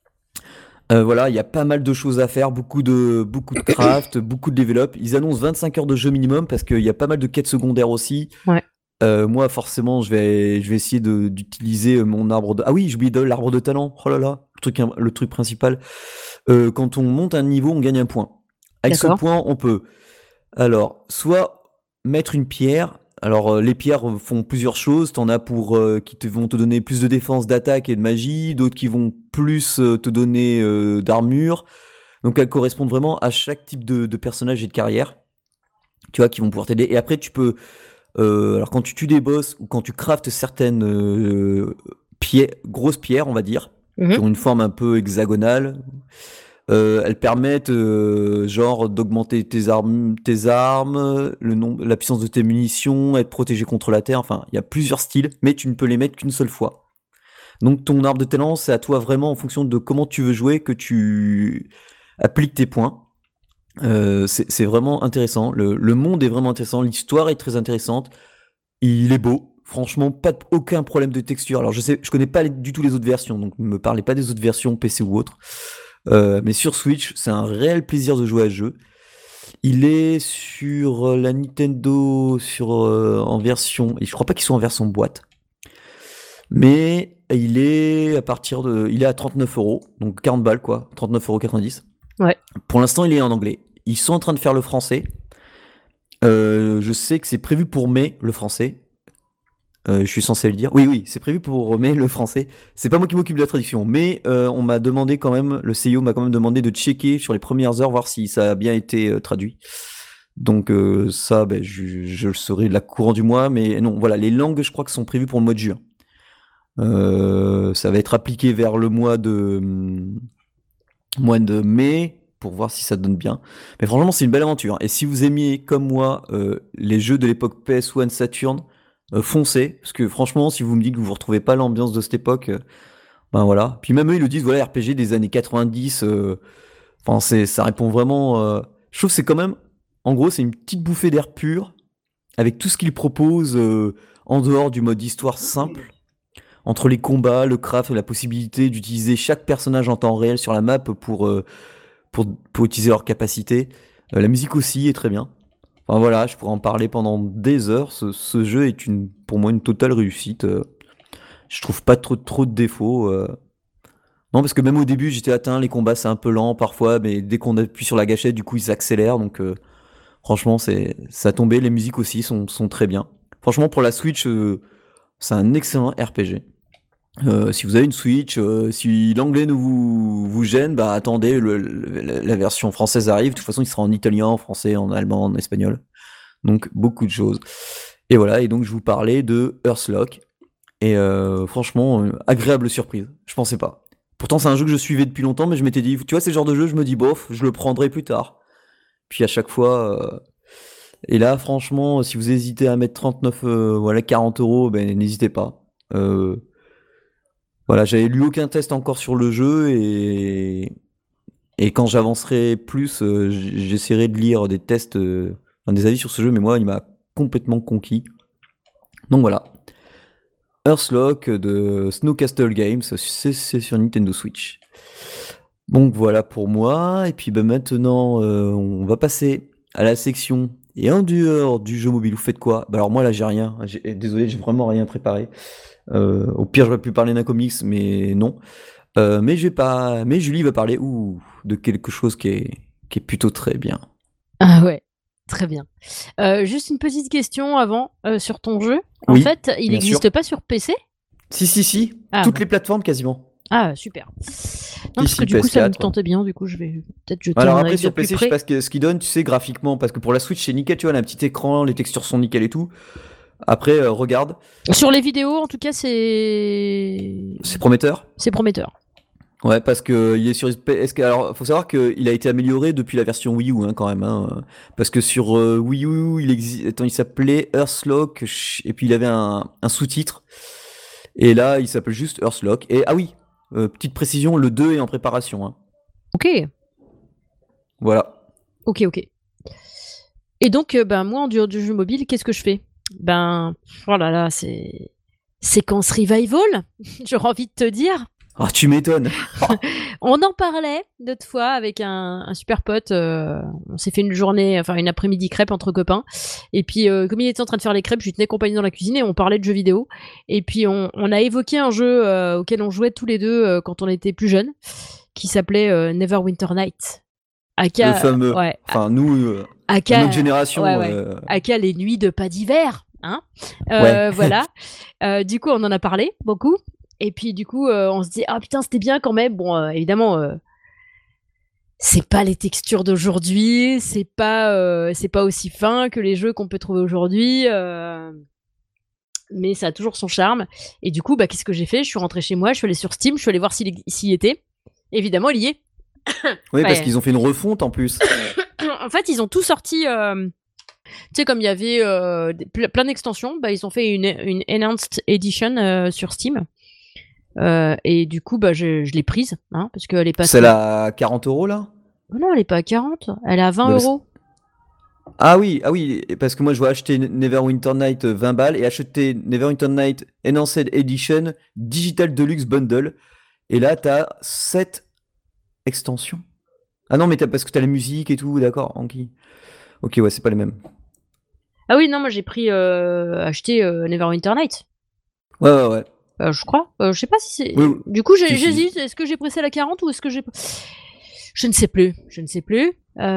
Euh, voilà, il y a pas mal de choses à faire, beaucoup de, beaucoup de craft, beaucoup de develop. Ils annoncent vingt-cinq heures de jeu minimum parce qu'il y a pas mal de quêtes secondaires aussi. Ouais. Euh, moi, forcément, je vais, je vais essayer de, d'utiliser mon arbre de... Ah oui, j'oublie de l'arbre de talent. Oh là là, le truc, le truc principal. Euh, quand on monte un niveau, on gagne un point. Avec ce D'accord. point, on peut, alors, soit mettre une pierre. Alors, euh, les pierres font plusieurs choses. T'en as pour euh, qui te, vont te donner plus de défense, d'attaque et de magie. D'autres qui vont plus euh, te donner euh, d'armure. Donc, elles correspondent vraiment à chaque type de, de personnage et de carrière. Tu vois, qui vont pouvoir t'aider. Et après, tu peux... euh, alors, quand tu tues des boss ou quand tu craftes certaines euh, pierres, grosses pierres, on va dire, Mhm. qui ont une forme un peu hexagonale, euh, elles permettent euh, genre d'augmenter tes armes, tes armes, le nombre, la puissance de tes munitions, être protégé contre la terre. Enfin, il y a plusieurs styles, mais tu ne peux les mettre qu'une seule fois. Donc ton arbre de talent, c'est à toi vraiment en fonction de comment tu veux jouer que tu appliques tes points. Euh, c'est c'est vraiment intéressant. Le, le monde est vraiment intéressant. L'histoire est très intéressante. Il est beau. Franchement, pas de- aucun problème de texture. Alors je sais, je connais pas les- du tout les autres versions, donc ne me parlez pas des autres versions P C ou autres. Euh, mais sur Switch, c'est un réel plaisir de jouer à ce jeu. Il est sur euh, la Nintendo sur euh, en version, et je crois pas qu'ils sont en version boîte, mais il est à partir de, il est à trente-neuf euros, donc quarante balles quoi, trente-neuf euros quatre-vingt-dix. Ouais. Pour l'instant, il est en anglais. Ils sont en train de faire le français. Euh, je sais que c'est prévu pour mai, le français. Euh, je suis censé le dire. Oui, oui, c'est prévu pour mai, le français. C'est pas moi qui m'occupe de la traduction, mais euh, on m'a demandé quand même, le C E O m'a quand même demandé de checker sur les premières heures, voir si ça a bien été euh, traduit. Donc euh, ça, ben, je, je le saurai de la courant du mois, mais non, voilà, les langues, je crois que sont prévues pour le mois de juin. Euh, ça va être appliqué vers le mois de hum, mois de mai pour voir si ça donne bien. Mais franchement, c'est une belle aventure. Et si vous aimiez comme moi euh, les jeux de l'époque P S un Saturn, euh, foncez, parce que franchement, si vous me dites que vous retrouvez pas l'ambiance de cette époque, euh, ben voilà. Puis même eux, ils le disent, voilà, R P G des années quatre-vingt-dix. euh, Enfin, c'est, ça répond vraiment. euh, Je trouve que c'est quand même, en gros, c'est une petite bouffée d'air pur avec tout ce qu'ils proposent euh, en dehors du mode histoire simple. Entre les combats, le craft, la possibilité d'utiliser chaque personnage en temps réel sur la map pour, euh, pour, pour utiliser leurs capacités. Euh, la musique aussi est très bien. Enfin voilà, je pourrais en parler pendant des heures. Ce, ce jeu est une, pour moi une totale réussite. Euh, je trouve pas trop, trop de défauts. euh. Non, parce que même au début, j'étais atteint, les combats c'est un peu lent parfois, mais dès qu'on appuie sur la gâchette, du coup ils s'accélèrent. Donc euh, franchement, c'est, ça a tombé. Les musiques aussi sont, sont très bien. Franchement, pour la Switch, euh, c'est un excellent R P G. Euh, si vous avez une Switch, euh, si l'anglais ne vous, vous gêne, bah attendez, le- le- la, la version française arrive. De toute façon, il sera en italien, en français, en allemand, en espagnol. Donc beaucoup de choses. Et voilà, et donc je vous parlais de Earthlock. Et euh, franchement, euh, agréable surprise. Je pensais pas. Pourtant, c'est un jeu que je suivais depuis longtemps, mais je m'étais dit, tu vois, c'est le genre de jeu, je me dis, bof, je le prendrai plus tard. Puis à chaque fois. euh, Et là, franchement, si vous hésitez à mettre trente-neuf, euh, voilà, quarante euros, ben n'hésitez pas. Euh, Voilà, j'avais lu aucun test encore sur le jeu et, et quand j'avancerai plus, euh, j- j'essaierai de lire des tests, euh, enfin, des avis sur ce jeu, mais moi, il m'a complètement conquis. Donc voilà, Earthlock de Snowcastle Games, c'est c'est sur Nintendo Switch. Donc voilà pour moi, et puis ben maintenant, euh, on va passer à la section. Et en dehors du jeu mobile, vous faites quoi? Bah alors moi là, j'ai rien. J'ai- Désolé, j'ai vraiment rien préparé. Euh, au pire, j'aurais pu parler d'un comics, mais non. Euh, mais j'ai pas. Mais Julie va parler ouh, de quelque chose qui est, qui est plutôt très bien. Ah ouais, très bien. Euh, juste une petite question avant euh, sur ton jeu. En Oui, fait, il bien sûr. n'existe pas sur P C? Si, si, si. Ah Toutes bon. les plateformes quasiment. Ah super. Non, parce que Ici, du coup, ça me P S quatre. tentait bien. Du coup, je vais peut-être jeter Alors un après, œil de sur plus P C, je sais près. pas ce que- ce qu'il donne, tu sais, graphiquement. Parce que pour la Switch, c'est nickel, tu vois, on a un petit écran, les textures sont nickel et tout. Après, euh, regarde, Sur les vidéos, en tout cas, c'est c'est prometteur. c'est prometteur. Ouais, parce que il est sur P S quatre. Alors, faut savoir qu'il a été amélioré depuis la version Wii U, hein, quand même. Hein. Parce que sur euh, Wii U, il existe. Attends, il s'appelait Earthlock, ch- et puis il avait un, un sous-titre. Et là, il s'appelle juste Earthlock. Et ah oui, euh, petite précision, le deux est en préparation. Hein. Ok, Voilà. ok, ok. Et donc, euh, ben moi, en dehors du jeu mobile, qu'est-ce que je fais? Ben, oh là là, c'est séquence revival, j'aurais envie de te dire. Ah, tu m'étonnes. On en parlait l'autre fois avec un, un super pote. euh, on s'est fait une journée, enfin une après-midi crêpe entre copains. Et puis, euh, comme il était en train de faire les crêpes, je lui tenais compagnie dans la cuisine et on parlait de jeux vidéo. Et puis, on, on a évoqué un jeu euh, auquel on jouait tous les deux euh, quand on était plus jeunes, qui s'appelait euh, Neverwinter Night. Aka, Le fameux. ouais, Enfin, nous, euh, Aka, notre génération. ouais, ouais. euh, Aka, les nuits de pas d'hiver, hein. Ouais. Euh, voilà. Euh, du coup, on en a parlé beaucoup. Et puis, du coup, euh, on se dit, ah putain, c'était bien quand même. Bon, euh, évidemment, euh, c'est pas les textures d'aujourd'hui, c'est pas, euh, c'est pas aussi fin que les jeux qu'on peut trouver aujourd'hui. euh, Mais ça a toujours son charme. Et du coup, bah, qu'est-ce que j'ai fait? Je suis rentrée chez moi, je suis allée sur Steam, je suis allée voir s'il s'il y était. Évidemment, il y est. Oui, parce Ouais. qu'ils ont fait une refonte en plus. En fait, ils ont tout sorti. euh, Tu sais, comme il y avait euh, des- ple- plein d'extensions, bah, ils ont fait une, une Enhanced Edition euh, sur Steam. Euh, et du coup, bah, je, je l'ai prise, hein, parce qu'elle est pas. Celle à quarante euros là? Oh non, elle est pas à quarante, elle est à vingt Bah, euros. Ah oui, ah oui, et parce que moi je vois acheter Neverwinter Night euh, vingt balles et acheter Neverwinter Night Enhanced Edition Digital Deluxe Bundle. Et là, t'as sept extensions. Ah non, mais t'as, parce que t'as la musique et tout, d'accord, Anki. Ok, ouais, c'est pas les mêmes. Ah oui, non, moi j'ai pris euh, acheté euh, Neverwinter Night. Ouais, ouais, ouais. Euh, je crois. Euh, je sais pas si c'est. Oui, oui. Du coup, j'ai- Si, si. j'hésite. Est-ce que j'ai pressé la quarante ou est-ce que j'ai. Je ne sais plus. Je ne sais plus.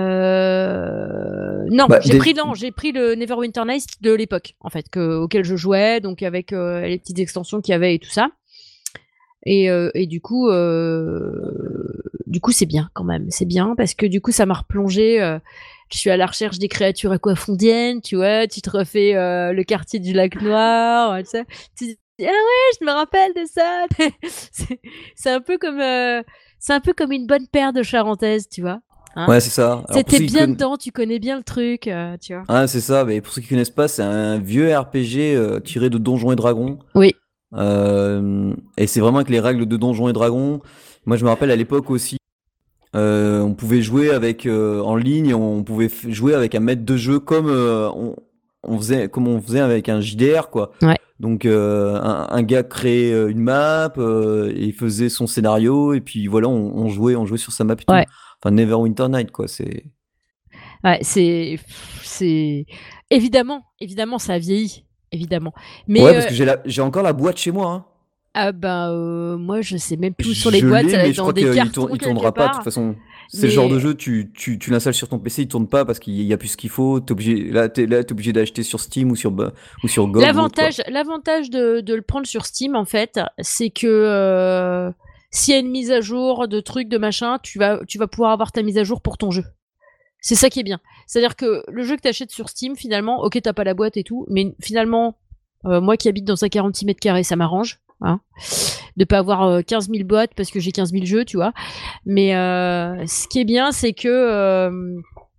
Euh... Non, Bah, j'ai des- pris non, j'ai pris le Neverwinter Nights de l'époque, en fait, que, auquel je jouais, donc avec euh, les petites extensions qu'il y avait et tout ça. Et, euh, et du coup, euh, du coup, c'est bien quand même. C'est bien parce que du coup, ça m'a replongé. euh, Je suis à la recherche des créatures aquafondiennes, tu vois. Tu te refais euh, le quartier du lac Noir, tu sais. Tu te dis, ah ouais, je me rappelle de ça. c'est, c'est un peu comme, euh, c'est un peu comme une bonne paire de charentaises, tu vois. Hein. Ouais, c'est ça. Alors, pour C'était ceux qui bien conna- dedans, tu connais bien le truc, euh, tu vois. Ah, c'est ça, mais pour ceux qui connaissent pas, c'est un vieux R P G euh, tiré de Donjons et Dragons. Oui. Euh, et c'est vraiment avec les règles de Donjons et Dragons. Moi, je me rappelle à l'époque aussi, euh, on pouvait jouer avec euh, en ligne, on pouvait f- jouer avec un maître de jeu comme euh, on, on faisait, comme on faisait avec un J D R, quoi. Ouais. Donc euh, un, un gars créait euh, une map, euh, et il faisait son scénario, et puis voilà, on, on jouait, on jouait sur sa map et tout. Ouais. Enfin, Neverwinter Night, quoi. C'est Ouais, c'est, c'est évidemment, évidemment, ça a vieilli, évidemment. Mais ouais, parce euh, que j'ai la, j'ai encore la boîte chez moi, hein. ah bah euh, moi je sais même plus sur les Je boîtes, l'ai, ça doit mais être je dans crois des qu'il cartons tourne, il quelque tournera pas. De toute part. façon, c'est le genre de Mais jeu, tu, tu, tu l'installes sur ton P C, il tourne pas parce qu'il y a plus ce qu'il faut. T'es obligé, là, t'es, là, t'es obligé d'acheter sur Steam ou sur, Ba- ou sur G O G ou autre, quoi. l'avantage, l'avantage de, de le prendre sur Steam en fait, c'est que euh, s'il y a une mise à jour de trucs de machin, tu vas, tu vas pouvoir avoir ta mise à jour pour ton jeu. C'est ça qui est bien. C'est-à-dire que le jeu que t'achètes sur Steam, finalement, ok, t'as pas la boîte et tout, mais finalement, euh, moi qui habite dans un quarante-six mètres carrés, ça m'arrange. Hein, de pas avoir euh, quinze mille boîtes parce que j'ai quinze mille jeux, tu vois. Mais euh, ce qui est bien, c'est que euh,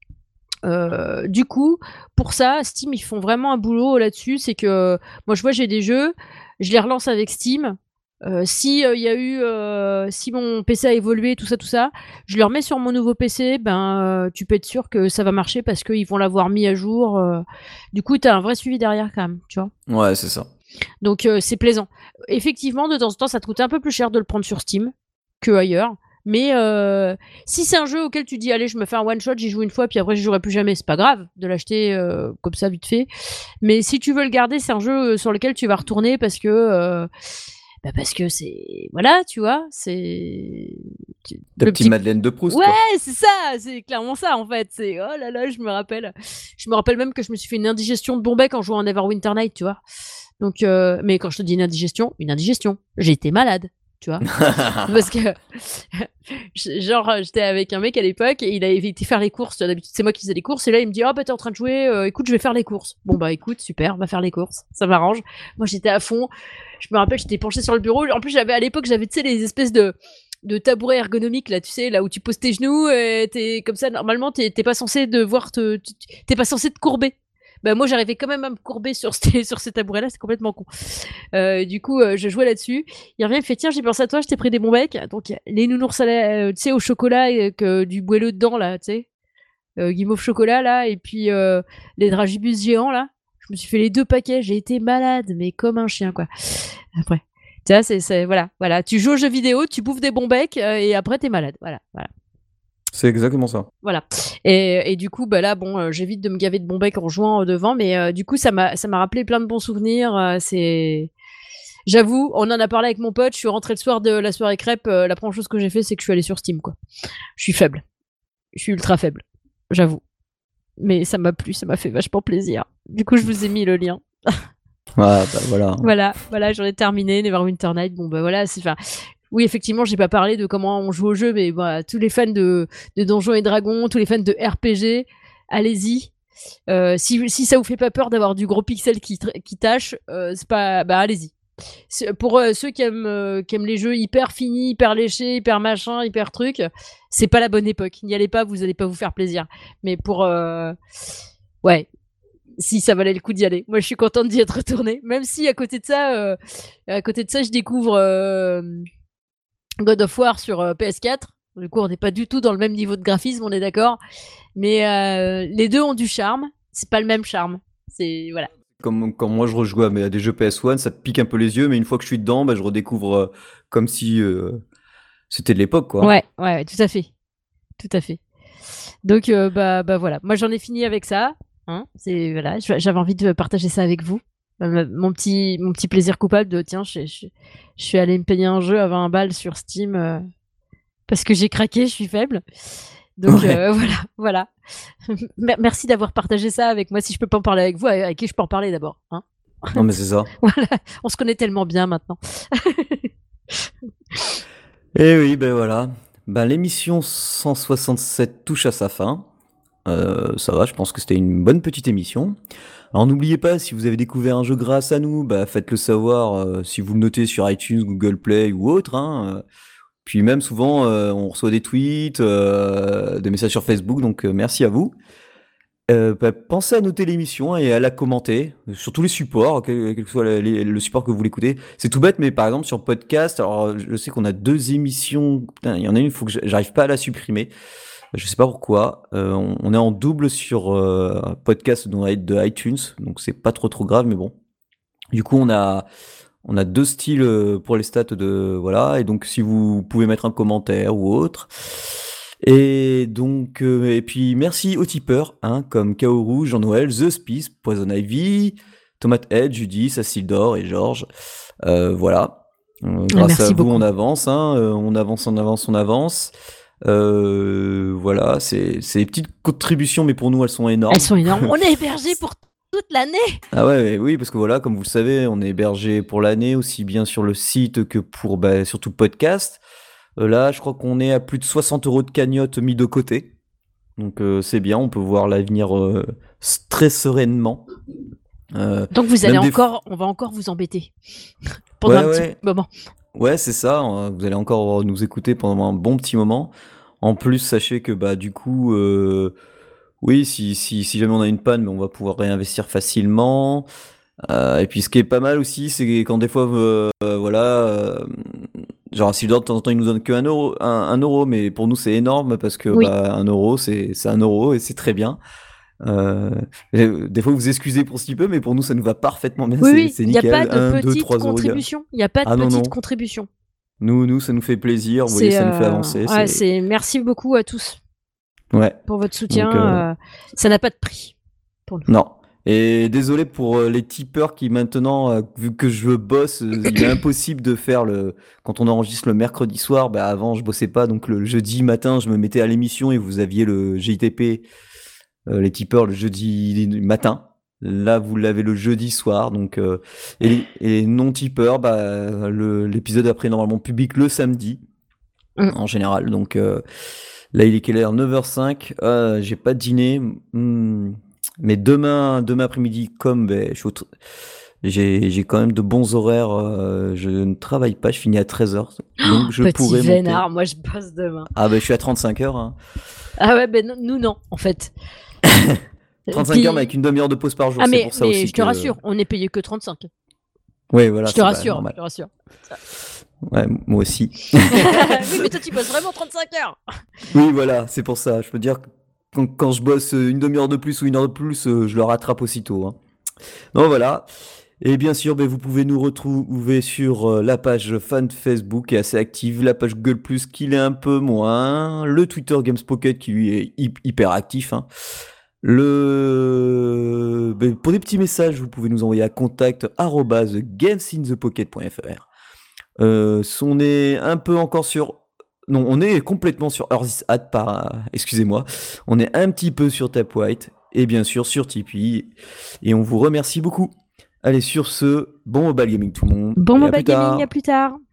euh, du coup, pour ça, Steam, ils font vraiment un boulot là-dessus. C'est que moi, je vois, j'ai des jeux, je les relance avec Steam. Euh, si il y a eu, euh, si mon P C a évolué, tout ça, tout ça, je le remets sur mon nouveau P C. Ben, euh, tu peux être sûr que ça va marcher parce qu'ils vont l'avoir mis à jour. euh. Du coup, t'as un vrai suivi derrière quand même, tu vois. Ouais, c'est ça. Donc euh, c'est plaisant. Effectivement, de temps en temps, ça te coûte un peu plus cher de le prendre sur Steam que ailleurs. Mais euh, si c'est un jeu auquel tu dis allez, je me fais un one shot, j'y joue une fois, puis après j'y jouerai plus jamais, c'est pas grave de l'acheter euh, comme ça vite fait. Mais si tu veux le garder, c'est un jeu sur lequel tu vas retourner parce que euh, bah parce que c'est voilà, tu vois, c'est Ta le petite petit Madeleine de Proust, ouais, quoi. c'est ça, c'est clairement ça en fait. C'est oh là là, je me rappelle, je me rappelle même que je me suis fait une indigestion de Bombay quand je jouais en Neverwinter Night, tu vois. Donc, euh, mais quand je te dis une indigestion, une indigestion, j'ai été malade, tu vois. Parce que, genre, j'étais avec un mec à l'époque et il avait été faire les courses. D'habitude, c'est moi qui faisais les courses. Et là, il me dit, oh, bah, t'es en train de jouer, euh, écoute, je vais faire les courses. Bon, bah, écoute, super, va faire les courses. Ça m'arrange. Moi, j'étais à fond. Je me rappelle, j'étais penchée sur le bureau. En plus, j'avais, à l'époque, j'avais, tu sais, les espèces de, de tabourets ergonomiques, là, tu sais, là où tu poses tes genoux et t'es comme ça. Normalement, t'es, t'es pas censé devoir te, t'es pas censé te courber. Bah moi j'arrivais quand même à me courber sur ces, sur ces tabourets là, c'est complètement con. Euh, du coup euh, je jouais là-dessus. Il revient, il me fait tiens j'ai pensé à toi, je t'ai pris des bons becs. Donc les nounours euh, tu sais au chocolat avec euh, du moelleux dedans là, tu sais, euh, guimauve chocolat là, et puis euh, les dragibus géants là. Je me suis fait les deux paquets, j'ai été malade mais comme un chien quoi. Après, tu vois c'est, c'est voilà voilà, tu joues aux jeux vidéo, tu bouffes des bons becs euh, et après t'es malade. Voilà voilà. C'est exactement ça. Voilà. Et, et du coup, bah là, bon, euh, j'évite de me gaver de bon bec en jouant euh, devant, mais euh, du coup, ça m'a, ça m'a rappelé plein de bons souvenirs. euh, c'est, j'avoue, on en a parlé avec mon pote. Je suis rentrée le soir de la soirée crêpe. euh, la première chose que j'ai fait, c'est que je suis allée sur Steam, quoi. Je suis faible. Je suis ultra faible. J'avoue. Mais ça m'a plu, ça m'a fait vachement plaisir. Du coup, je vous ai mis le lien. Ah, bah voilà. Voilà, voilà, j'en ai terminé. Neverwinter Night. Bon, bah voilà, c'est, enfin, oui, effectivement, j'ai pas parlé de comment on joue au jeu, mais voilà, tous les fans de, de Donjons et Dragons, tous les fans de R P G, allez-y. Euh, si, si ça vous fait pas peur d'avoir du gros pixel qui, qui tâche, euh, c'est pas, bah allez-y. C'est, pour euh, ceux qui aiment, euh, qui aiment les jeux hyper finis, hyper léchés, hyper machin, hyper truc, c'est pas la bonne époque. N'y allez pas, vous allez pas vous faire plaisir. Mais pour, euh, ouais, si ça valait le coup d'y aller. Moi, je suis contente d'y être retournée, même si à côté de ça, euh, à côté de ça, je découvre. Euh, God of War sur euh, P S quatre. Du coup, on n'est pas du tout dans le même niveau de graphisme, on est d'accord. Mais euh, les deux ont du charme. C'est pas le même charme. C'est voilà. Comme quand moi je rejoue à, mais à des jeux P S un, ça pique un peu les yeux, mais une fois que je suis dedans, bah, je redécouvre euh, comme si euh, c'était de l'époque, quoi. Ouais, ouais, ouais, tout à fait, tout à fait. Donc euh, bah bah voilà. Moi, j'en ai fini avec ça. Hein. C'est voilà. J'avais envie de partager ça avec vous. Euh, Mon petit mon petit plaisir coupable de tiens, je, je, je suis allé me payer un jeu à vingt balles sur Steam euh, parce que j'ai craqué, je suis faible. Donc Ouais. euh, voilà, voilà. Mer- Merci d'avoir partagé ça avec moi. Si je peux pas en parler avec vous, avec avec qui je peux en parler d'abord, hein. Non, mais c'est ça. Voilà, on se connaît tellement bien maintenant. Et oui, ben voilà. Ben, l'émission cent soixante-sept touche à sa fin. Euh, ça va, je pense que c'était une bonne petite émission. Alors n'oubliez pas, si vous avez découvert un jeu grâce à nous, bah, faites-le savoir euh, si vous le notez sur iTunes, Google Play ou autre. Hein. Euh, Puis même souvent, euh, on reçoit des tweets, euh, des messages sur Facebook, donc euh, merci à vous. Euh, bah, pensez à noter l'émission et à la commenter euh, sur tous les supports, quel, quel que soit le, les- le support que vous l'écoutez. C'est tout bête, mais par exemple sur podcast, alors je sais qu'on a deux émissions. Putain, il y en a une, il faut que j'arrive pas à la supprimer. Je sais pas pourquoi. Euh, on, on est en double sur euh, un podcast de, de iTunes, donc c'est pas trop trop grave, mais bon. Du coup, on a on a deux styles euh, pour les stats de voilà, et donc si vous pouvez mettre un commentaire ou autre. Et donc euh, et puis merci aux tipeurs, hein, comme Kaoru, Jean-Noël, The Spice, Poison Ivy, Tomate Head, Judy, Sacildor et Georges. Euh, voilà. Euh, grâce Merci à vous, beaucoup. on avance, hein, euh, on avance, on avance, on avance. Euh, voilà, c'est c'est des petites contributions, mais pour nous, elles sont énormes. Elles sont énormes. On est hébergé pour toute l'année. Ah ouais, oui, parce que voilà, comme vous le savez, on est hébergé pour l'année, aussi bien sur le site que pour bah, surtout le podcast. Euh, là, je crois qu'on est à plus de soixante euros de cagnotte mis de côté. Donc euh, c'est bien, on peut voir l'avenir euh, s- très sereinement. Euh, Donc vous allez même des f- encore, on va encore vous embêter pendant Ouais, un petit ouais, moment. ouais, c'est ça. hein, Vous allez encore nous écouter pendant un bon petit moment. En plus, sachez que bah du coup, euh, oui, si, si, si jamais on a une panne, mais on va pouvoir réinvestir facilement. Euh, et puis ce qui est pas mal aussi, c'est quand des fois, euh, euh, voilà, euh, genre Sildor de temps en temps il nous donne que un euro, un, un euro, mais pour nous c'est énorme parce que Oui. bah un euro c'est c'est un euro et c'est très bien. Euh, et, euh, des fois vous excusez pour si peu, mais pour nous ça nous va parfaitement bien, Oui, c'est oui, c'est il n'y a pas nickel. de Un, deux, petite trois euros. il y a- contribution. Il n'y a pas de Ah non petite non, contribution. nous nous ça nous fait plaisir, vous voyez, C'est ça nous fait euh, avancer. ouais, C'est c'est merci beaucoup à tous ouais. pour votre soutien. Donc euh, euh, ça n'a pas de prix pour nous. non. Et désolé pour euh, les tipeurs qui maintenant, euh, vu que je bosse, euh, il est impossible de faire le. Quand on enregistre le mercredi soir, bah avant je bossais pas, donc le jeudi matin je me mettais à l'émission et vous aviez le G I T P, euh, les tipeurs le jeudi matin. Là vous l'avez le jeudi soir, donc euh, et, les, et les non tipeurs, bah le- l'épisode après normalement public le samedi Mm. en général. Donc euh, là il est quelle heure? neuf heures cinq. Euh, j'ai pas dîné. Hmm. Mais demain, demain après-midi, comme ben, je suis au tr- j'ai, j'ai quand même de bons horaires, euh, je ne travaille pas, je finis à treize heures, donc je Petit pourrais monter. vénard, moi je bosse demain. Ah ben je suis à trente-cinq heures, hein. Ah ouais, ben non- nous non, en fait. trente-cinq Puis- heures, mais avec une demi-heure de pause par jour, Ah c'est mais, pour ça mais aussi je te que... rassure, on est payé que trente-cinq. Ouais, voilà, je te c'est pas rassure, je normal. te rassure. Ouais, moi aussi. Oui, mais toi tu bosses vraiment trente-cinq heures. Oui, voilà, c'est pour ça. Je peux dire que quand, quand je bosse une demi-heure de plus ou une heure de plus, euh, je le rattrape aussitôt, hein. Donc voilà. Et bien sûr, ben, vous pouvez nous retrouver sur euh, la page fan Facebook qui est assez active, la page Google Plus qui l'est un peu moins, le Twitter Games Pocket qui lui est hy- hyper actif, hein. Le... ben, pour des petits messages, vous pouvez nous envoyer à contact arobase gamesinthepocket point fr. Euh, on est un peu encore sur... Non, on est complètement sur Earthis par... Excusez-moi. On est un petit peu sur Tapwhite et bien sûr sur Tipeee. Et on vous remercie beaucoup. Allez, sur ce, bon mobile gaming tout le monde. Bon et à mobile plus tard. gaming, à plus tard.